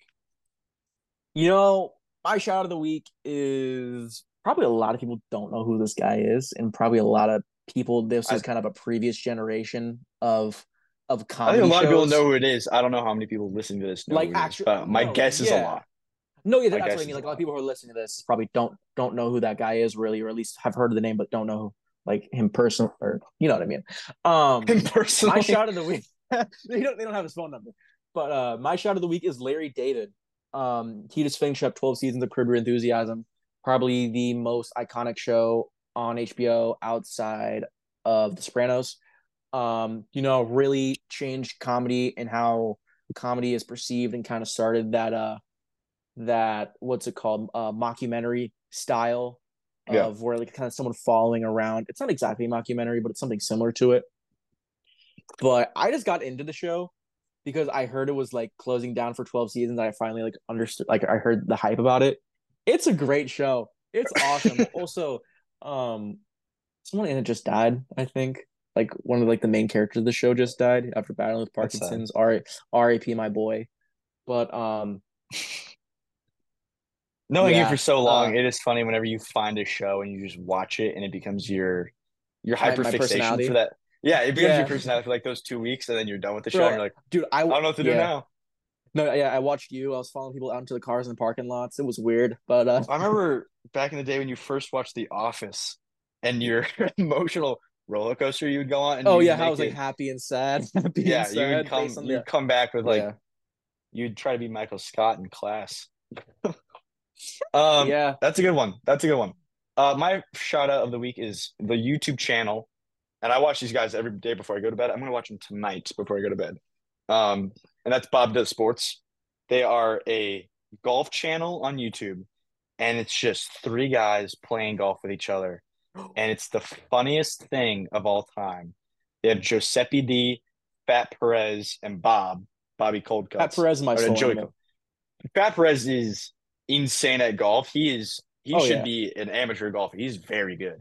S3: My shout out of the week is probably a lot of people don't know who this guy is, and probably a lot of people. This is kind of a previous generation of comedy.
S4: I think a lot
S3: shows.
S4: of people know who it is. I don't know how many people listening to this know who it is, but my guess is a lot.
S3: No, yeah, that's what I mean. Like a lot of people who are listening to this probably don't know who that guy is really, or at least have heard of the name, but don't know like him personally, or you know what I mean.
S4: Him personally.
S3: My shout of the week. they don't have his phone number, but my shout of the week is Larry David. He just finished up 12 seasons of Curb Your Enthusiasm, probably the most iconic show on HBO outside of The Sopranos. Really changed comedy and how comedy is perceived, and kind of started that what's it called, mockumentary style of where like kind of someone following around. It's not exactly a mockumentary, but it's something similar to it. But I just got into the show because I heard it was like closing down for 12 seasons. I finally like understood, like I heard the hype about it. It's a great show. It's awesome. Also, someone in it just died, I think. Like one of like the main characters of the show just died after battling with Parkinson's. R.A.P. my boy. But
S4: knowing you for so long, it is funny whenever you find a show and you just watch it and it becomes your hyperfixation for that. Yeah, it becomes your personality for like those 2 weeks, and then you're done with the show. And you're like,
S3: dude, I
S4: don't know what to do now.
S3: No, yeah, I watched you. I was following people out into the cars in the parking lots. It was weird, but
S4: I remember back in the day when you first watched The Office, and your emotional roller coaster you would go on. And
S3: how I was like happy and sad.
S4: You'd come back with like, you'd try to be Michael Scott in class. That's a good one. My shout out of the week is the YouTube channel, and I watch these guys every day before I go to bed. I'm gonna watch them tonight before I go to bed. And that's Bob Does Sports. They are a golf channel on YouTube, and it's just 3 guys playing golf with each other, and it's the funniest thing of all time. They have Giuseppe D, Fat Perez, and Bobby Cold Cuts.
S3: Fat Perez is my soul.
S4: Fat Perez is insane at golf. He should be an amateur golfer. He's very good.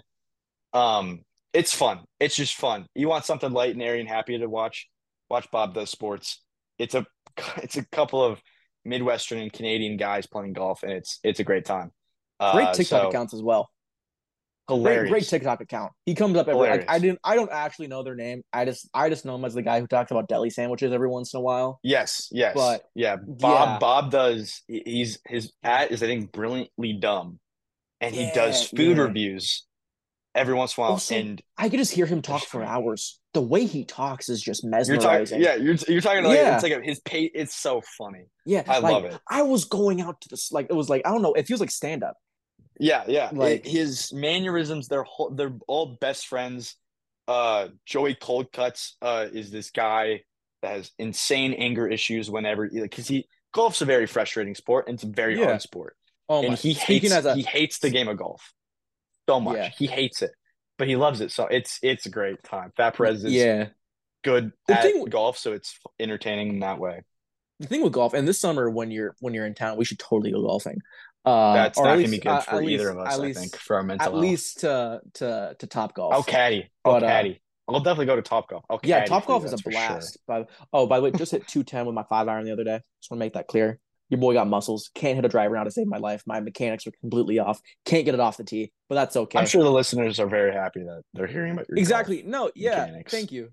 S4: It's fun. It's just fun. You want something light and airy and happy to watch Bob Does Sports. It's a couple of Midwestern and Canadian guys playing golf, and it's a great time.
S3: Great TikTok accounts as well.
S4: Hilarious.
S3: Great TikTok account. He comes up every. I don't actually know their name. I just know him as the guy who talks about deli sandwiches every once in a while.
S4: Yes. But Bob does. His at is, I think, Brilliantly Dumb, and he does food reviews every once in a while.
S3: Also,
S4: and
S3: I could just hear him talk for hours. The way he talks is just mesmerizing.
S4: You're talking like it's like his pay. It's so funny.
S3: Yeah,
S4: I love it.
S3: I was going out to this, like, it was like, I don't know. It feels like stand up.
S4: Yeah.
S3: Like
S4: his mannerisms, they're all best friends. Joey Cold Cuts is this guy that has insane anger issues whenever, because golf's a very frustrating sport, and it's a very hard sport. And he hates the game of golf so much. Yeah. He hates it, but he loves it. So it's a great time. Fat Perez is good at golf, so it's entertaining in that way.
S3: The thing with golf, and this summer when you're in town, we should totally go golfing.
S4: That's not gonna be good for either of us. I think for our mental health.
S3: At least to Top Golf.
S4: I'll caddy. I'll definitely go to Top Golf.
S3: Top Golf is a blast. Sure. By the way, just hit 210 with my 5-iron the other day. Just want to make that clear. Your boy got muscles. Can't hit a driver now to save my life. My mechanics are completely off. Can't get it off the tee, but that's okay.
S4: I'm sure the listeners are very happy that they're hearing about your
S3: exactly. No, mechanics. Thank you.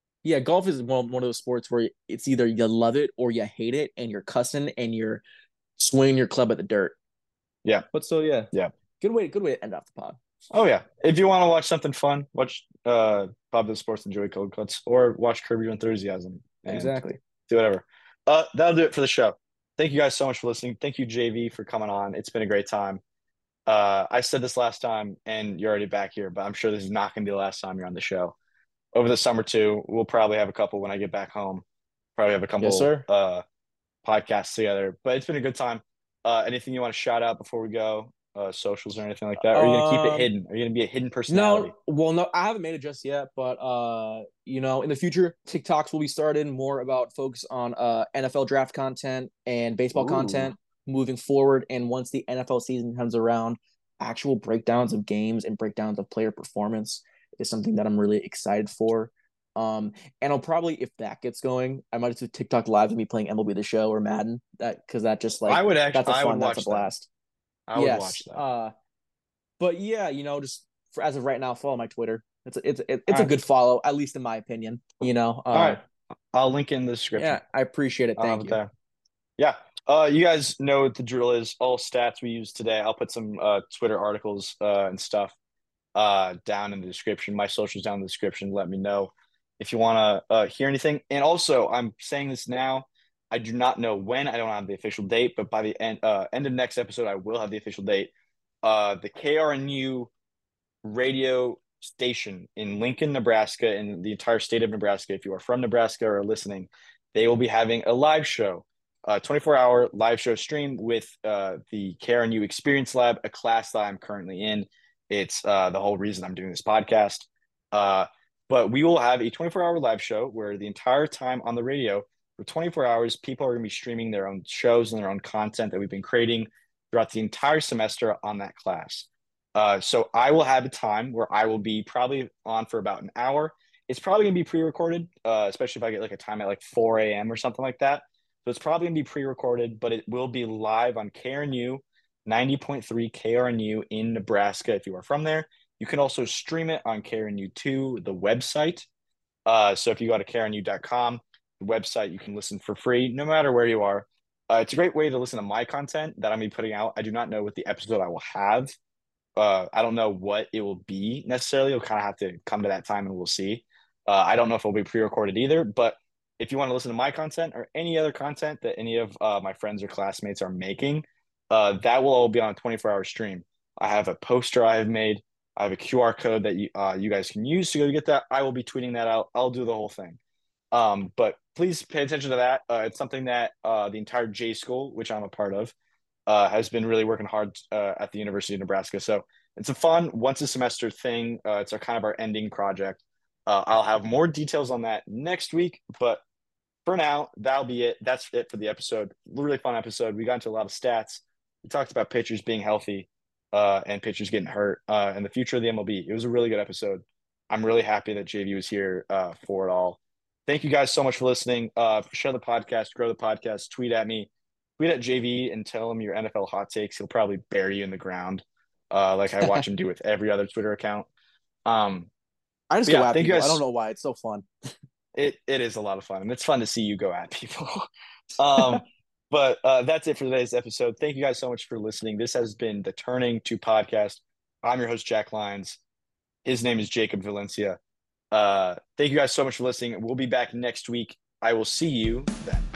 S3: Golf is one of those sports where it's either you love it or you hate it, and you're cussing and you're swinging your club at the dirt.
S4: Yeah.
S3: But so yeah.
S4: Yeah.
S3: Good way to end off the pod.
S4: Oh yeah. If you want to watch something fun, watch Bob the Sports and Joey Cold Cuts, or watch Curb Your Enthusiasm. And
S3: Exactly.
S4: do whatever. That'll do it for the show. Thank you guys so much for listening. Thank you, JV, for coming on. It's been a great time. I said this last time, and you're already back here, but I'm sure this is not going to be the last time you're on the show. Over the summer too, we'll probably have a couple when I get back home. Probably have a couple
S3: Yes, sir.
S4: podcasts together. But it's been a good time. Anything you want to shout out before we go? Socials or anything like that? Or are you gonna keep it hidden? Are you gonna be a hidden personality?
S3: No, I haven't made it just yet, but in the future, TikToks will be started more about focus on NFL draft content and baseball content moving forward. And once the NFL season comes around, actual breakdowns of games and breakdowns of player performance is something that I'm really excited for. And I'll probably, if that gets going, I might do TikTok live of me playing MLB The Show or Madden. Because that just like that's a blast.
S4: I would watch that.
S3: But yeah, just as of right now, follow my Twitter. It's a good follow, at least in my opinion.
S4: All right, I'll link in the description.
S3: Yeah, I appreciate it. Thank you.
S4: There. Yeah, you guys know what the drill is. All stats we use today. I'll put some Twitter articles and stuff down in the description. My socials down in the description. Let me know if you want to hear anything. And also, I'm saying this now. I do not know when. I don't have the official date, but by the end of next episode, I will have the official date. The KRNU radio station in Lincoln, Nebraska, and the entire state of Nebraska, if you are from Nebraska or listening, they will be having a live show, 24-hour live show stream with the KRNU Experience Lab, a class that I'm currently in. It's the whole reason I'm doing this podcast. But we will have a 24-hour live show where the entire time on the radio, for 24 hours, people are going to be streaming their own shows and their own content that we've been creating throughout the entire semester on that class. So I will have a time where I will be probably on for about an hour. It's probably going to be pre-recorded, especially if I get like a time at like 4 a.m. or something like that. So it's probably going to be pre-recorded, but it will be live on KRNU, 90.3 KRNU in Nebraska if you are from there. You can also stream it on KRNU2, the website. So if you go to KRNU.com, website, you can listen for free no matter where you are. It's a great way to listen to my content that I'm going to be putting out. I do not know what the episode I will have. I don't know what it will be necessarily. You'll kind of have to come to that time and we'll see. I don't know if it'll be pre-recorded either, but if you want to listen to my content or any other content that any of my friends or classmates are making, that will all be on a 24-hour stream. I have a poster I have made. I have a QR code that you guys can use to go get that. I will be tweeting that out. I'll do the whole thing. But please pay attention to that. It's something that the entire J School, which I'm a part of, has been really working hard at the University of Nebraska. So it's a fun once a semester thing. It's kind of our ending project. I'll have more details on that next week, but for now, that'll be it. That's it for the episode. Really fun episode. We got into a lot of stats. We talked about pitchers being healthy and pitchers getting hurt and the future of the MLB. It was a really good episode. I'm really happy that JV was here for it all. Thank you guys so much for listening. Share the podcast, grow the podcast, tweet at me, tweet at JV and tell him your NFL hot takes. He'll probably bury you in the ground like I watch him do with every other Twitter account.
S3: I just go at people. I don't know why. It's so fun.
S4: It is a lot of fun, and it's fun to see you go at people. But that's it for today's episode. Thank you guys so much for listening. This has been the Turning to Podcast. I'm your host, Jack Lyons. His name is Jacob Valencia. Thank you guys so much for listening. We'll be back next week. I will see you then.